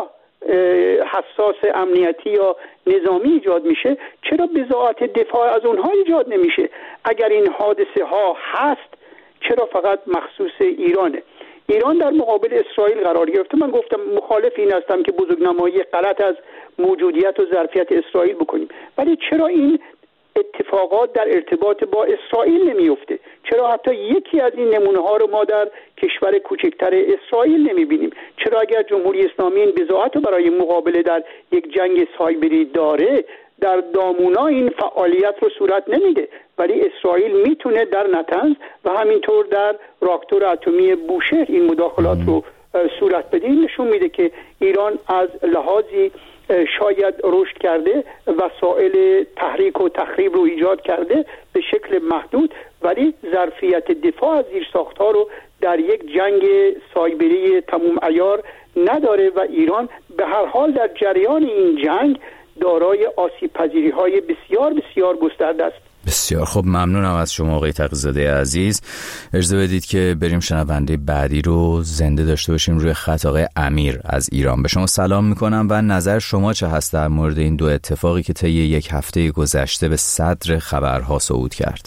حساس امنیتی یا نظامی ایجاد میشه، چرا بضاعت دفاع از اونها ایجاد نمیشه؟ اگر این حادثه ها هست چرا فقط مخصوص ایرانه؟ ایران در مقابل اسرائیل قرار گرفته. من گفتم مخالف این هستم که بزرگنمایی غلط از موجودیت و ظرفیت اسرائیل بکنیم، ولی چرا این اتفاقات در ارتباط با اسرائیل نمیفته؟ چرا حتی یکی از این نمونه ها رو ما در کشور کوچکتر اسرائیل نمیبینیم؟ چرا اگر جمهوری اسلامی این بضاعت رو برای مقابله در یک جنگ سایبری داره، در دامونا این فعالیت رو صورت نمیده، ولی اسرائیل میتونه در نتنز و همینطور در راکتور اتمی بوشهر این مداخلات رو صورت بده؟ این نشون میده که ایران از لحاظی شاید رشد کرده، وسایل تحریک و تخریب رو ایجاد کرده به شکل محدود، ولی ظرفیت دفاع از زیرساخت‌ها رو در یک جنگ سایبری تمام عیار نداره و ایران به هر حال در جریان این جنگ دارای آسیب پذیری‌های بسیار بسیار گسترده است. بسیار خب، ممنونم از شما آقای تقی‌زاده عزیز. اجازه بدید که بریم شنونده بعدی رو زنده داشته باشیم روی خط. آقای امیر از ایران، به شما سلام میکنم و نظر شما چه هست در مورد این دو اتفاقی که طی یک هفته گذشته به صدر خبرها صعود کرد؟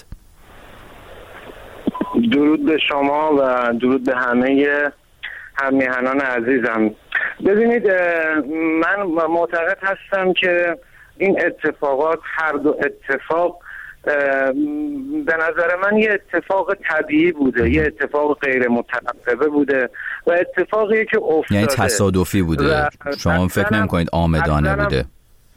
درود به شما و درود به همه هم‌میهنان عزیزم. ببینید، من معتقد هستم که این اتفاقات، هر دو اتفاق به نظر من یه اتفاق طبیعی بوده، یه اتفاق غیر متوقعه بوده و اتفاقی که افتاده، یعنی تصادفی بوده. شما فکر نمی‌کنید عامدانه بوده؟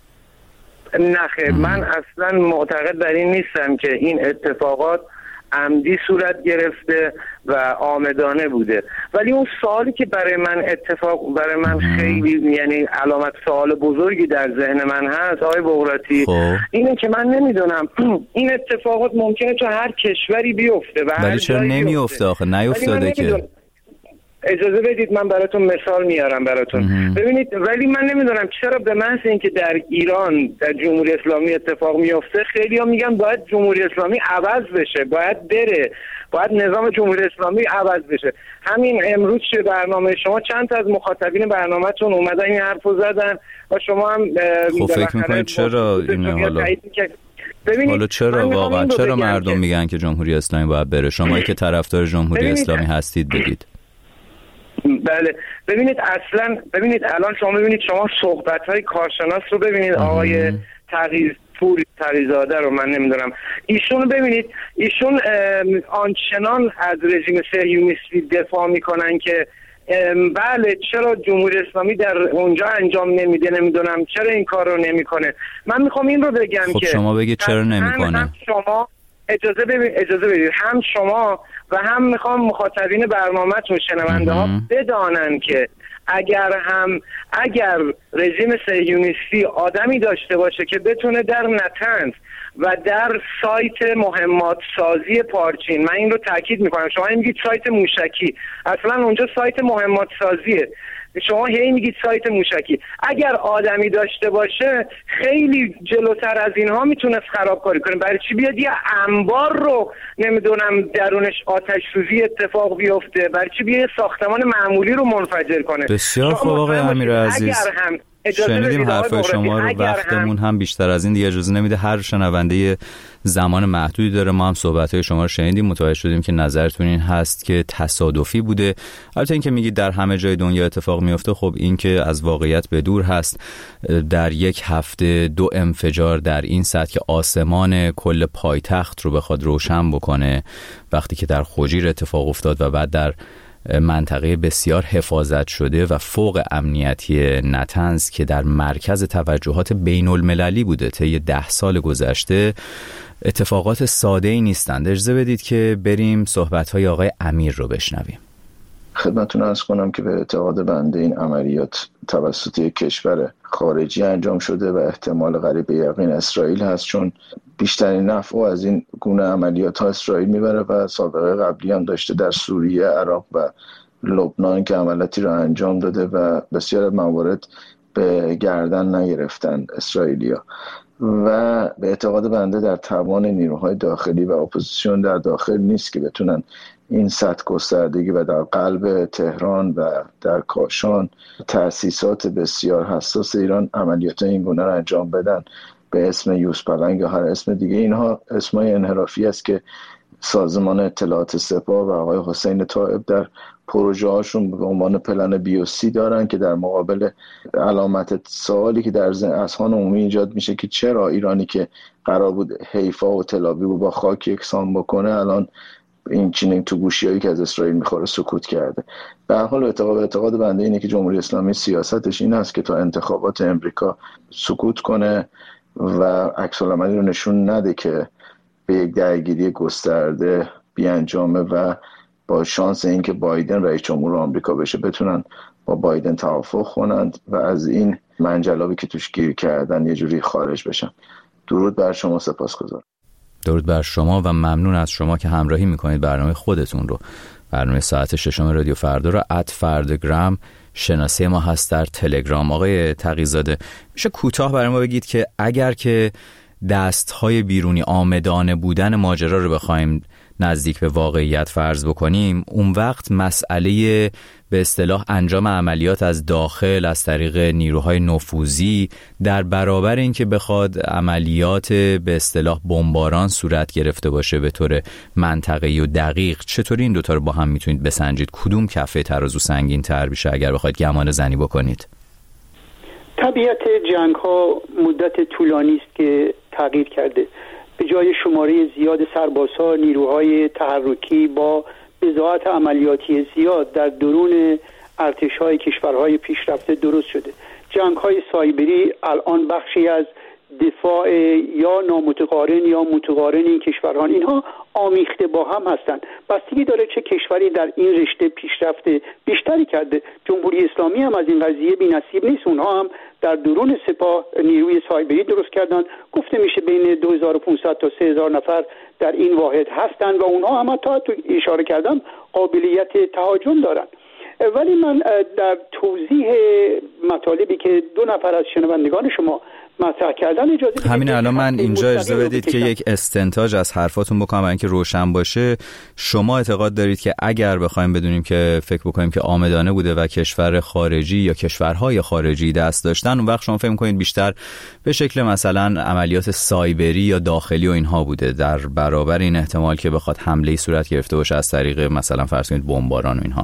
نه خیر، من اصلا معتقد بر این نیستم که این اتفاقات عمدی صورت گرفته و عامدانه بوده، ولی اون سوالی که برای من اتفاق برای من خیلی یعنی علامت سوال بزرگی در ذهن من هست آقای بغراتی، اینه که من نمیدونم این اتفاقات ممکنه تو هر کشوری بیفته و ولی چرا نمیفته؟ آخه نیفتاده که. اجازه بدید من براتون مثال میارم براتون. مهم. ببینید، ولی من نمیدونم چرا به محض اینکه در ایران در جمهوری اسلامی اتفاق میفته خیلی‌ها میگن باید جمهوری اسلامی عوض بشه، باید بره، باید نظام جمهوری اسلامی عوض بشه. همین امروز چه برنامه شما چند تا از مخاطبین برنامه‌تون اومدن این حرفو زدن و شما هم خب فکر می‌کنید چرا اینه؟ حالا حالا چرا واقعا چرا مردم که... میگن که جمهوری اسلامی باید بره؟ شمایی که طرفدار جمهوری اسلامی هستید بگید. بله، ببینید اصلا ببینید الان شما ببینید شما صحبت‌های کارشناس رو ببینید، آقای تغییر پور تغییرزاده رو من نمیدونم، ایشون ببینید ایشون آنچنان از رژیم صهیونیستی دفاع میکنن که بله چرا جمهوری اسلامی در اونجا انجام نمیده، نمیدونم چرا این کار رو نمیکنه. من میخوام این رو بگم خب که شما بگید چرا نمیکنه. شما اجازه ببین اجازه بدید هم شما و هم میخوام مخاطبین برنامه‌تون شنونده ها بدانن که اگر هم اگر رژیم صهیونیستی آدمی داشته باشه که بتونه در نتنز و در سایت مهمات سازی پارچین، من این رو تاکید میکنم، شما میگید سایت موشکی، اصلا اونجا سایت مهمات سازیه، شما هی میگید سایت موشکی. اگر آدمی داشته باشه خیلی جلوتر از اینها میتونه خرابکاری کنه. برای چی بیاد یه انبار رو نمیدونم درونش آتش سوزی اتفاق بیفته؟ برای چی بیاد ساختمان معمولی رو منفجر کنه؟ بسیار خوب آقای امیر عزیز، شنیدیم حرف شما رو. وقتمون هم بیشتر از این دیگه اجازه نمیده. هر شنونده زمان محدودی داره. ما هم صحبت‌های شما رو شنیدیم، متوجه شدیم که نظرتون این هست که تصادفی بوده. البته این که میگید در همه جای دنیا اتفاق میفته، خب این که از واقعیت به دور هست. در یک هفته دو انفجار در این سطح که آسمان کل پایتخت رو بخواد روشن بکنه، وقتی که در خوجیر اتفاق افتاد و بعد در منطقه بسیار حفاظت شده و فوق امنیتی نتنز که در مرکز توجهات بین المللی بوده طی ده سال گذشته، اتفاقات ساده ای نیستند. اجازه بدید که بریم صحبت‌های آقای امیر رو بشنویم. خدمتتون عرض کنم که به اعتقاد بنده این عملیات توسط یک کشور خارجی انجام شده و احتمال قریب به یقین اسرائیل هست، چون بیشترین نفع از این گونه عملیات ها اسرائیل میبره و سابقه قبلی هم داشته در سوریه، عراق و لبنان که عملیاتی را انجام داده و بسیار موارد به گردن نگرفتن اسرائیلیا. و به اعتقاد بنده در توان نیروهای داخلی و اپوزیسیون در داخل نیست که بتونن این سطح گستردگی و در قلب تهران و در کاشان تأسیسات بسیار حساس ایران عملیات این گونه را انجام بدن به اسم یوز پلنگ یا هر اسم دیگه. اینها اسمای انحرافی است که سازمان اطلاعات سپاه و آقای حسین طائب در پروژه هاشون به عنوان پلن بی او سی دارن که در مقابل علامت سوالی که در اذهان عمومی ایجاد میشه که چرا ایرانی که قرار بود حیفا و تل‌آویو رو با خاک یکسان بکنه الان این چنین تو گوشیایی که از اسرائیل میخوره سکوت کرده. به هر حال اعتقاد اعتقاد بنده اینه که جمهوری اسلامی سیاستش این است که تا انتخابات امریکا سکوت کنه و عکس العملی رو نشون نده که به یک درگیری گسترده بیانجامه و با شانس اینکه بایدن رئیس جمهور آمریکا بشه بتونن با بایدن توافق کنند و از این منجلابی که توش گیر کردن یه جوری خارج بشن. درود بر شما، سپاسگزارم. درود بر شما و ممنون از شما که همراهی میکنید برنامه خودتون رو. برنامه ساعت ششم رادیو فردا رو ات فرداگرام شناسه ما هست در تلگرام. آقای تقی‌زاده میشه کوتاه برای ما بگید که اگر که دست‌های بیرونی آمدانه بودن ماجرا رو بخوایم نزدیک به واقعیت فرض بکنیم، اون وقت مسئله به اصطلاح انجام عملیات از داخل از طریق نیروهای نفوذی در برابر این که بخواد عملیات به اصطلاح بمباران صورت گرفته باشه به طور منطقه‌ای و دقیق، چطوری این دوتا رو با هم میتونید بسنجید؟ کدوم کفه ترازو سنگین تر میشه اگر بخواید گمان زنی بکنید؟ طبیعت جنگ ها مدت طولانی است که تغییر کرده. به جای شماره زیاد سربازها، نیروهای تحرکی با بضاعت عملیاتی زیاد در درون ارتش‌های کشورهای پیشرفته درست شده. جنگ‌های سایبری الان بخشی از دفاع یا نامتقارن یا متقارن این کشورها، اینها آمیخته با هم هستند. بستگی داره چه کشوری در این رشته پیشرفت بیشتری کرده. جمهوری اسلامی هم از این قضیه بی‌نصیب نیست. اونها هم در درون سپاه نیروی سایبری درست کردن. گفته میشه بین دو هزار و پانصد تا سه هزار نفر در این واحد هستند و اونها هم تا تو اشاره کردم قابلیت تهاجم دارن. ولی من در توضیح مطالبی که دو نفر از شنوندگان شما مطرح کردن اجازه بدید همین الان من اینجا اجازه بدید که یک استنتاج از حرفاتون بکنم برای اینکه روشن باشه. شما اعتقاد دارید که اگر بخوایم بدونیم که فکر بکنیم که آمدانه بوده و کشور خارجی یا کشورهای خارجی دست داشتن، اون وقت شما فکر می‌کنید بیشتر به شکل مثلا عملیات سایبری یا داخلی و اینها بوده در برابر این احتمال که بخواد حمله‌ای صورت گرفته باشه از طریق مثلا فرض کنید بمباران و اینها؟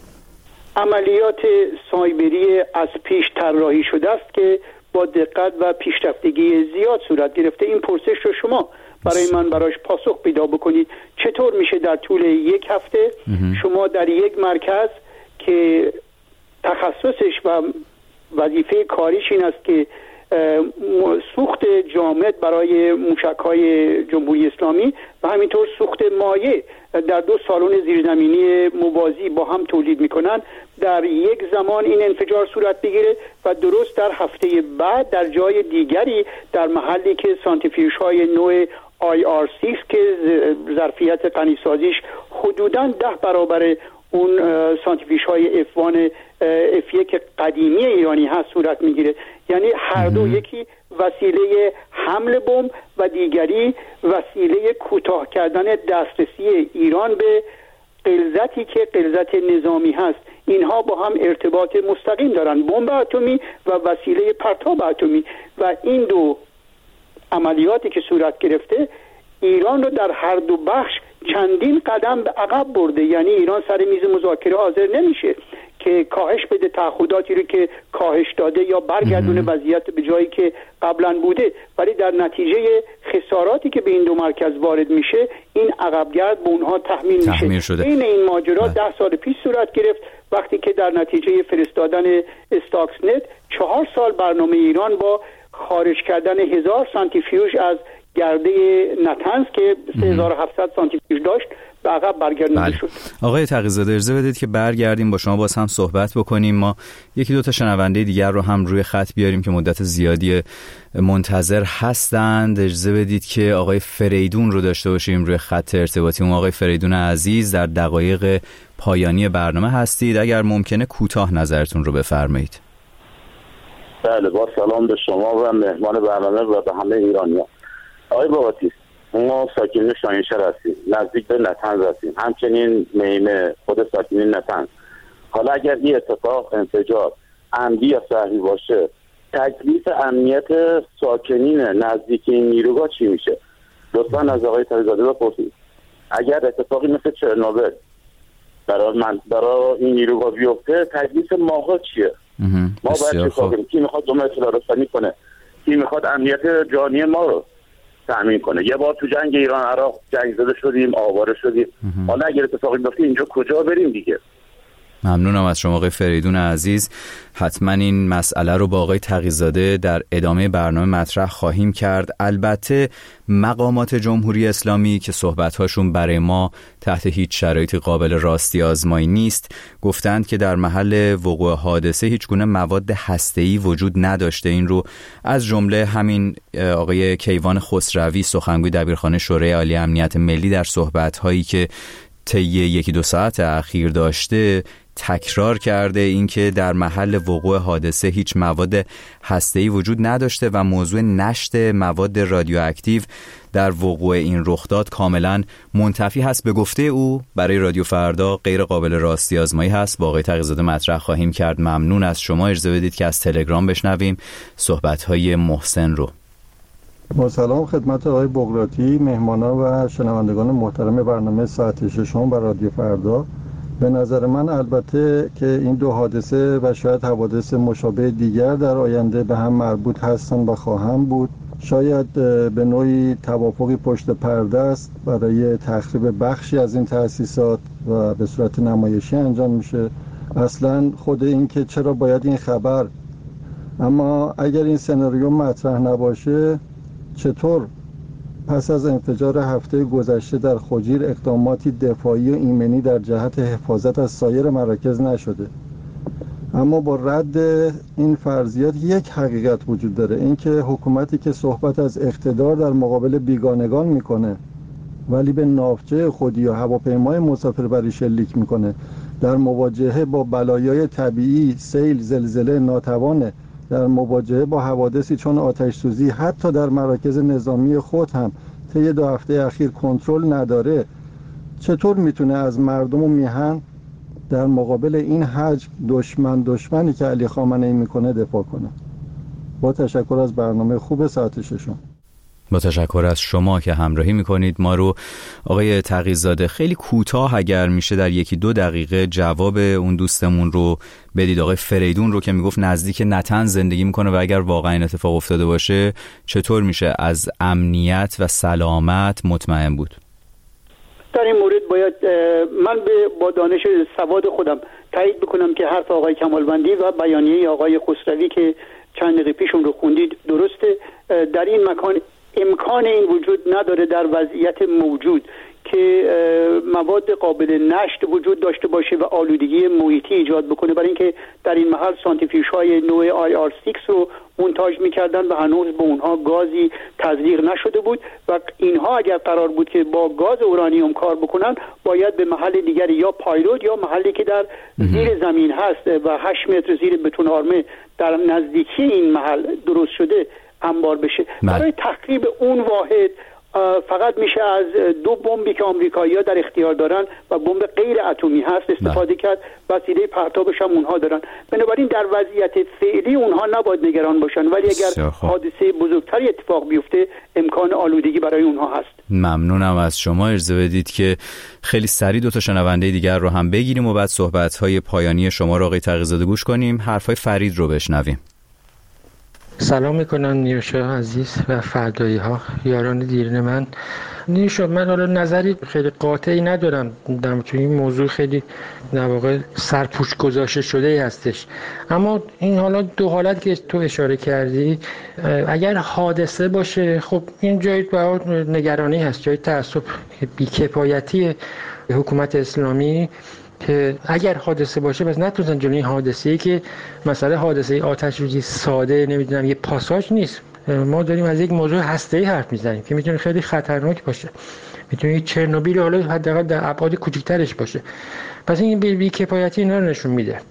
عملیات سایبری از پیش طراحی شده است که با دقت و پیشرفتگی زیاد صورت گرفته. این پرسش رو شما برای من براش پاسخ پیدا بکنید. چطور میشه در طول یک هفته شما در یک مرکز که تخصصش و وظیفه کاریش این است که سوخت جامد برای موشک‌های جمهوری اسلامی و همینطور سوخت مایع در دو سالن زیرزمینی موازی با هم تولید میکنن، در یک زمان این انفجار صورت بگیره و درست در هفته بعد در جای دیگری در محلی که سانتریفیوژهای نوع آی آر سی که ظرفیت غنیسازیش حدوداً ده برابر اون سانتریفیوژهای اف وان اف یک قدیمی ایرانی هست صورت میگیره. یعنی هر دو، یکی وسیله حمل بمب و دیگری وسیله کوتاه کردن دسترسی ایران به غلظتی که غلظت نظامی هست. اینها با هم ارتباط مستقیم دارن، بمب اتمی و وسیله پرتاب اتمی، و این دو عملیاتی که صورت گرفته ایران رو در هر دو بخش چندین قدم به عقب برده. یعنی ایران سر میز مذاکره حاضر نمیشه که کاهش بده تعهداتی رو که کاهش داده یا برگردونه وضعیت به جایی که قبلا بوده، ولی در نتیجه خساراتی که به این دو مرکز وارد میشه این عقبگرد به اونها تحمیل, تحمیل میشه. این این ماجرا ده سال پیش صورت گرفت وقتی که در نتیجه فرستادن استاکسنت چهار سال برنامه ایران با خارج کردن هزار سانتریفیوژ از گرده نتنز که سه هزار و هفتصد سانتریفیوژ داشت به عقب برگردونده شد. آقای تقی‌زاده اجازه بدید که برگردیم با شما باز هم صحبت بکنیم. ما یکی دو تا شنونده دیگر رو هم روی خط بیاریم که مدت زیادی منتظر هستند. اجازه بدید که آقای فریدون رو داشته باشیم روی خط ارتباطی. اون آقای فریدون عزیز در دقایق پایانی برنامه هستید، اگر ممکنه کوتاه نظرتون رو بفرمایید. بله، با سلام به شما و مهمان برنامه و به همه ایرانیان. آقای بابتی، ما ساکنین شاهینشهر هستیم، نزدیک به نطنز هستیم، همچنین میمه خود ساکنین نطنز. حالا اگر این اتفاق انفجار عمدی یا سهوی باشه، تکلیف امنیت ساکنین نزدیک این نیروگاه چی میشه؟ لطفا از آقای تقی‌زاده بپرسید. اگر اتفاقی مثل چرنوبل برای من برای این نیروگاه بیفته، تکلیف ماها چیه؟ ما باید چه کنیم؟ کی میخواد جمعه اطلاع رسانی کنه؟ کی میخواد امنیت جانی ما رو تأمین کنه؟ یه بار تو جنگ ایران عراق جنگ زده شدیم، آواره شدیم. حالا اگر اتفاقی بیفته اینجا کجا بریم دیگه؟ ممنونم از شما آقای فریدون عزیز. حتما این مسئله رو با آقای تقی‌زاده در ادامه برنامه مطرح خواهیم کرد. البته مقامات جمهوری اسلامی که صحبت‌هاشون برای ما تحت هیچ شرایطی قابل راستی آزمایی نیست، گفتند که در محل وقوع حادثه هیچ گونه مواد هسته‌ای وجود نداشته. این رو از جمله همین آقای کیوان خسروی، سخنگوی دبیرخانه شورای عالی امنیت ملی، در صحبت‌هایی که طی یکی دو ساعت اخیر داشته تکرار کرده، اینکه در محل وقوع حادثه هیچ مواد هسته‌ای وجود نداشته و موضوع نشت مواد رادیواکتیو در وقوع این رخداد کاملا منتفی هست. به گفته او برای رادیو فردا غیر قابل راستی آزمایی هست. با آقای تقی‌زاده مطرح خواهیم کرد. ممنون از شما. اجازه بدید که از تلگرام بشنویم صحبت‌های محسن رو. با سلام خدمت آقای بغراتی، مهمانا و شنوندگان محترم برنامه ساعت ششم بر رادیو فردا. به نظر من البته که این دو حادثه و شاید حوادث مشابه دیگر در آینده به هم مربوط هستند و خواهند بود. شاید به نوعی توافقی پشت پرده است برای تخریب بخشی از این تأسیسات و به صورت نمایشی انجام میشه. اصلا خود این که چرا باید این خبر، اما اگر این سناریو مطرح نباشه، چطور پس از انفجار هفته گذشته در خجیر اقداماتی دفاعی و ایمنی در جهت حفاظت از سایر مراکز نشده؟ اما با رد این فرضیات یک حقیقت وجود داره، اینکه حکومتی که صحبت از اقتدار در مقابل بیگانگان میکنه ولی به ناوچه خودی یا هواپیمای مسافربری شلیک میکنه، در مواجهه با بلایای طبیعی، سیل، زلزله، ناتوانه، در مواجهه با حوادثی چون آتش سوزی حتی در مراکز نظامی خود هم طی دو هفته اخیر کنترل نداره، چطور میتونه از مردم و میهن در مقابل این حجم دشمن دشمنی که علی خامنه‌ای میکنه دفاع کنه؟ با تشکر از برنامه خوب ساعت ششم. با تشکر از شما که همراهی میکنید ما رو. آقای تقی‌زاده، خیلی کوتاه اگر میشه در یکی دو دقیقه جواب اون دوستمون رو بدید، آقای فریدون رو که میگفت نزدیک نطنز زندگی میکنه و اگر واقعا این اتفاق افتاده باشه چطور میشه از امنیت و سلامت مطمئن بود؟ در این مورد باید من به با دانش سواد خودم تایید بکنم که حرف آقای کمالوندی و بیانیه آقای خسروی که چند دقیقه پیشون رو خوندید درسته. در این مکان امکان این وجود نداره در وضعیت موجود که مواد قابل نشت وجود داشته باشه و آلودگی محیطی ایجاد بکنه، برای اینکه در این محل سانتریفیوژ های نوع آی آر شش رو مونتاژ میکردن و هنوز به اونها گازی تزریق نشده بود و اینها اگر قرار بود که با گاز اورانیوم کار بکنن باید به محل دیگری یا پایلوت یا محلی که در زیر زمین هست و هشت متر زیر بتون آرمه در نزدیکی این محل درست شده انبار بشه. برای تخریب اون واحد فقط میشه از دو بمبی که آمریکایی‌ها در اختیار دارن و بمب غیر اتمی هست استفاده نه. کرد. وسیله پرتابش هم اونها دارن. بنابراین در وضعیت فعلی اونها نباید نگران باشن، ولی اگر حادثه بزرگتری اتفاق بیفته امکان آلودگی برای اونها هست. ممنونم از شما. اجازه بدید که خیلی سریع دو تا شنونده دیگر رو هم بگیریم و بعد صحبت‌های پایانی شما رو آقای تقی‌زاده گوش کنیم. حرفای فرید رو بشنویم. سلام میکنم نیوشا عزیز و فردایی ها، یاران دیرین من. نیوشا، من حالا نظری خیلی قاطعی ندارم در این موضوع، خیلی در واقع سرپوش گذاشته شده هستش، اما این حالا دو حالت که تو اشاره کردی، اگر حادثه باشه خب این جای باید نگرانی هست، جای تأسف، بی‌کفایتی حکومت اسلامی که اگر حادثه باشه بس نتونن جلوی حادثه‌ای که مثلا حادثه آتش سوزی ساده نمیدونم یه پاساژ نیست، ما داریم از یک موضوع هسته‌ای حرف میزنیم که میتونه خیلی خطرناک باشه، میتونه چرنوبیل حالا حداقل در ابعاد کوچکترش باشه. پس این بی‌کفایتی اینا رو نشون میده.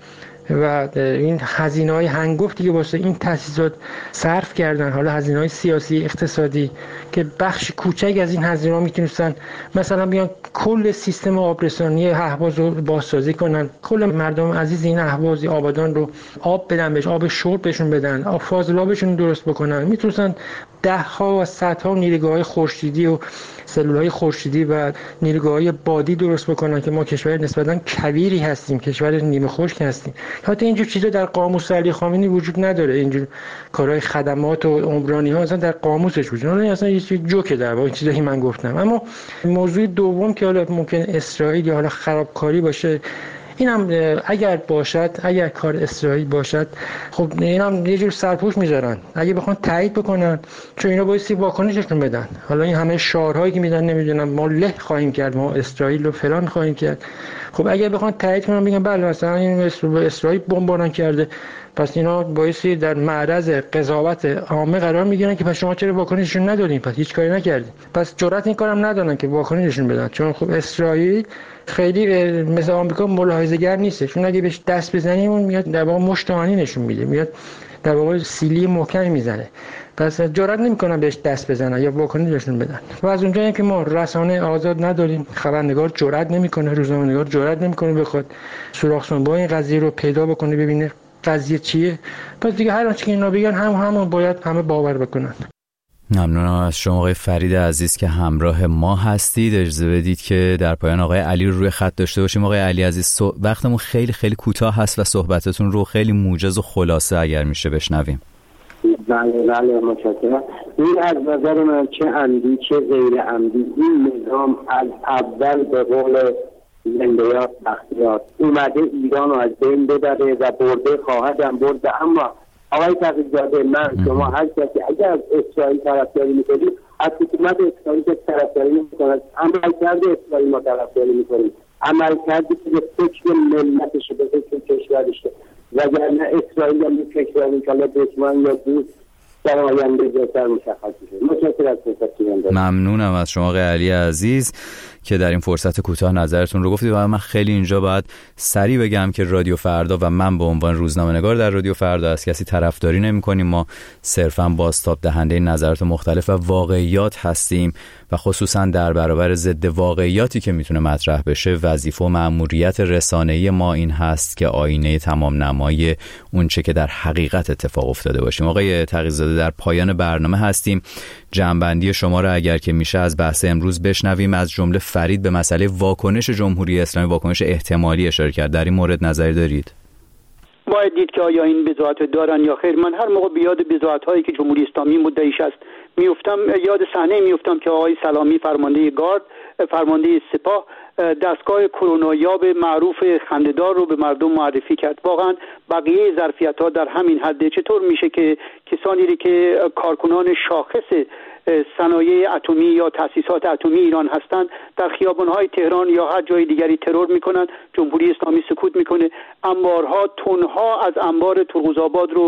و این هزینه‌های هنگفتی که واسه این تأسیسات صرف کردن، حالا هزینه‌های سیاسی اقتصادی که بخش کوچک از این هزینه‌ها میتونستن مثلا بیان کل سیستم آبرسانی اهواز رو بازسازی کنن، کل مردم عزیز این اهواز آبادان رو آب بدن، بهش آب شرب بهشون بدن، آب فاضلابشون درست بکنن. میتونستن ده ها و صدها نیروگاه‌های خورشیدی و سلول‌های خورشیدی و نیروگاه‌های بادی درست بکنن که ما کشور نسبتاً کبیری هستیم، کشور نیمه خشک هستیم. حتی اینجور چیزا در قاموس علی خامنه‌ای وجود نداره. اینجور کارهای خدمات و عمرانی‌ها اصلا در قاموسش وجود نداره. اصلا یه چیز جوکه در واقع چیزایی من گفتم. اما موضوع دوم که حالا ممکن اسرائیل یا حالا خرابکاری باشه، اینم اگر باشد، اگر کار اسرائیل باشد، خب اینم یه جور سرپوش میذارن. اگه بخوان تایید بکنن، چون اینا بایستی واکنششون بدن. حالا این همه شعارهایی که میدن، نمیدونم ما له خواهیم کرد، ما اسرائیل رو فلان خواهیم کرد، خب اگر بخوان تایید کنن بگن بله مثلا این اسرائیل بمباران کرده، پس اینا بایستی در معرض قضاوت عامه قرار میگیرن که پس شما چرا واکنششون ندادین، پس هیچ کاری نکردین. پس جرأت این کارم ندارن که واکنششون بدن، چون خب اسرائیل خیلی مثل آمریکا ملاحظه‌گر نیست. چون اگه بهش دست بزنیم اون میاد در واقع مشت آهنی نشون میده، میاد در واقع سیلی محکمی میزنه. پس جرئت نمیکنن بهش دست بزنن یا واکنش نشون بدن. و از اونجایی که ما رسانه آزاد نداریم، خبرنگار جرئت نمیکنه، روزنامه‌نگار جرئت نمیکنه بخواد سوراخ سنبای این قضیه رو پیدا بکنه ببینه قضیه چیه، پس دیگه هر آنچه که اینا بگن هم همون باید همه باور بکنن. ممنونم از شما آقای فرید عزیز که همراه ما هستید. اجازه بدید که در پایان آقای علی رو روی خط داشته باشیم. آقای علی عزیز، وقتمون خیلی خیلی کوتاه هست و صحبتتون رو خیلی موجز و خلاصه اگر میشه بشنویم. بله بله متشکرم. این از نظر من چه عمدی چه غیر عمدی این نظام از اول به قول زنده‌یاد بختیار اومده ایران رو از بین ببره و برده خواهدم برده. اما آقای تقی‌زاده، من شما هر کسی اگر از اسرائیل طرفداری میکنید، از حکومت اسرائیل که طرفداری نمیکنید، عملکرد اسرائیل ما طرفداری میکنید، عملکردی که به فکر ملتش به فکر کشورشه، وگرنه اسرائیل هم یک کشور انشاءالله دشمن یا دوست در آینده بهتر مشخص میشه. متشکرم از فرصت. ممنونم از شما آقای علی عزیز که در این فرصت کوتاه نظرتون رو گفتید. و من خیلی اینجا باید سریع بگم که رادیو فردا و من به عنوان روزنامه‌نگار در رادیو فردا از کسی طرفداری نمی‌کنیم. ما صرفاً بازتاب دهنده نظرات مختلف و واقعیات هستیم و خصوصاً در برابر ضد واقعیاتی که میتونه مطرح بشه، وظیفه و مأموریت رسانه‌ای ما این هست که آینه تمام نمای اون چه که در حقیقت اتفاق افتاده باشیم. آقای تقی‌زاده، در پایان برنامه هستیم. جمع‌بندی شما را اگر که میشه از بحث امروز بشنویم. از جمله فرید به مسئله واکنش جمهوری اسلامی، واکنش احتمالی اشاره کرد. در این مورد نظری دارید؟ باید دید که آیا این بضاعت دارن یا خیر. من هر موقع بیاد بضاعت‌هایی که جمهوری اسلامی مدعیش است میافتم، یاد صحنه میافتم که آقای سلامی فرمانده گارد، فرمانده سپاه، دستگاه کرونایاب معروف خنده‌دار رو به مردم معرفی کرد. واقعا بقیه ظرفیت‌ها در همین حده. چطور میشه که کسانی که کارکنان شاخص صنایع اتمی یا تأسیسات اتمی ایران هستند در خیابان‌های تهران یا هر جای دیگری ترور میکنن، جمهوری اسلامی سکوت میکنه، انبارها تنها از انبار ترقوزآباد رو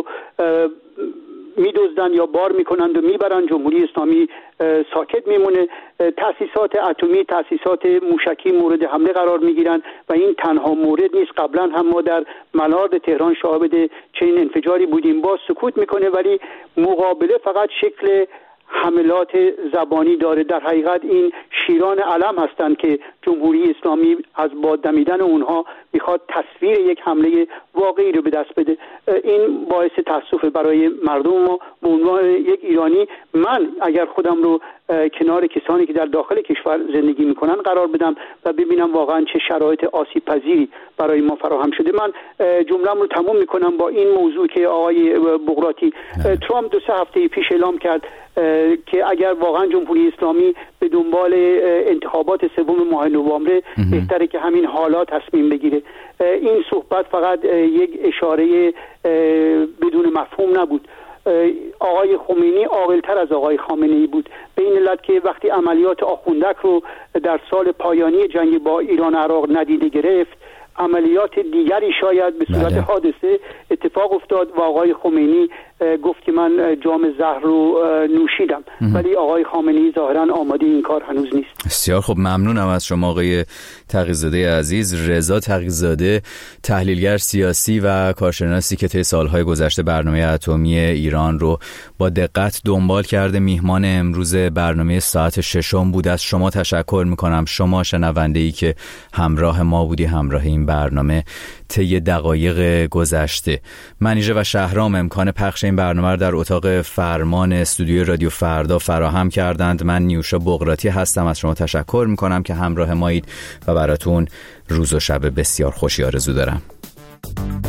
میدزدن یا بار میکنند و میبرن، جمهوری اسلامی ساکت میمونه. تأسیسات اتمی، تأسیسات موشکی مورد حمله قرار میگیرن و این تنها مورد نیست. قبلا هم ما در ملارد تهران شاهد چنین انفجاری بودیم. باز سکوت میکنه، ولی مقابله فقط شکل حملات زبانی داره. در حقیقت این شیران علم هستند که جمهوری اسلامی از با دمیدن اونها میخواد تصویر یک حمله واقعی رو به دست بده. این باعث تاسف برای مردم ما به عنوان یک ایرانی. من اگر خودم رو کنار کسانی که در داخل کشور زندگی میکنن قرار بدم و ببینم واقعا چه شرایط آسیب پذیری برای ما فراهم شده، من جمله‌ام رو تموم میکنم با این موضوع که آقای بغراتی ترامپ دو سه هفته پیش اعلام کرد که اگر واقعا جمهوری اسلامی به دنبال انتخابات سوم ماه نوامبر، بهتره که همین حالا تصمیم بگیره. این صحبت فقط یک اشاره بدون مفهوم نبود. آقای خمینی عاقل‌تر از آقای خامنه‌ای بود، به این علت که وقتی عملیات آخوندک رو در سال پایانی جنگ با ایران و عراق ندیده گرفت، عملیات دیگری شاید به صورت بله. حادثه اتفاق افتاد و آقای خمینی گفت که من جام زهر رو نوشیدم، ولی آقای خامنه‌ای ظاهرا آماده این کار هنوز نیست. بسیار خب، ممنونم از شما آقای تقی‌زاده عزیز. رضا تقی‌زاده، تحلیلگر سیاسی و کارشناسی که طی سالهای گذشته برنامه اتمی ایران رو با دقت دنبال کرده، میهمان امروز برنامه ساعت ششم بود. از شما تشکر میکنم، شما شنونده‌ای که همراه ما بودی، همراه این برنامه طی دقایق گذشته. منیژه و شهرام امکان پخش این برنامه رو در اتاق فرمان استودیوی رادیو فردا فراهم کردند. من نیوشا بغراتی هستم، از شما تشکر میکنم که همراه مایید و براتون روز و شب بسیار خوشی آرزو دارم.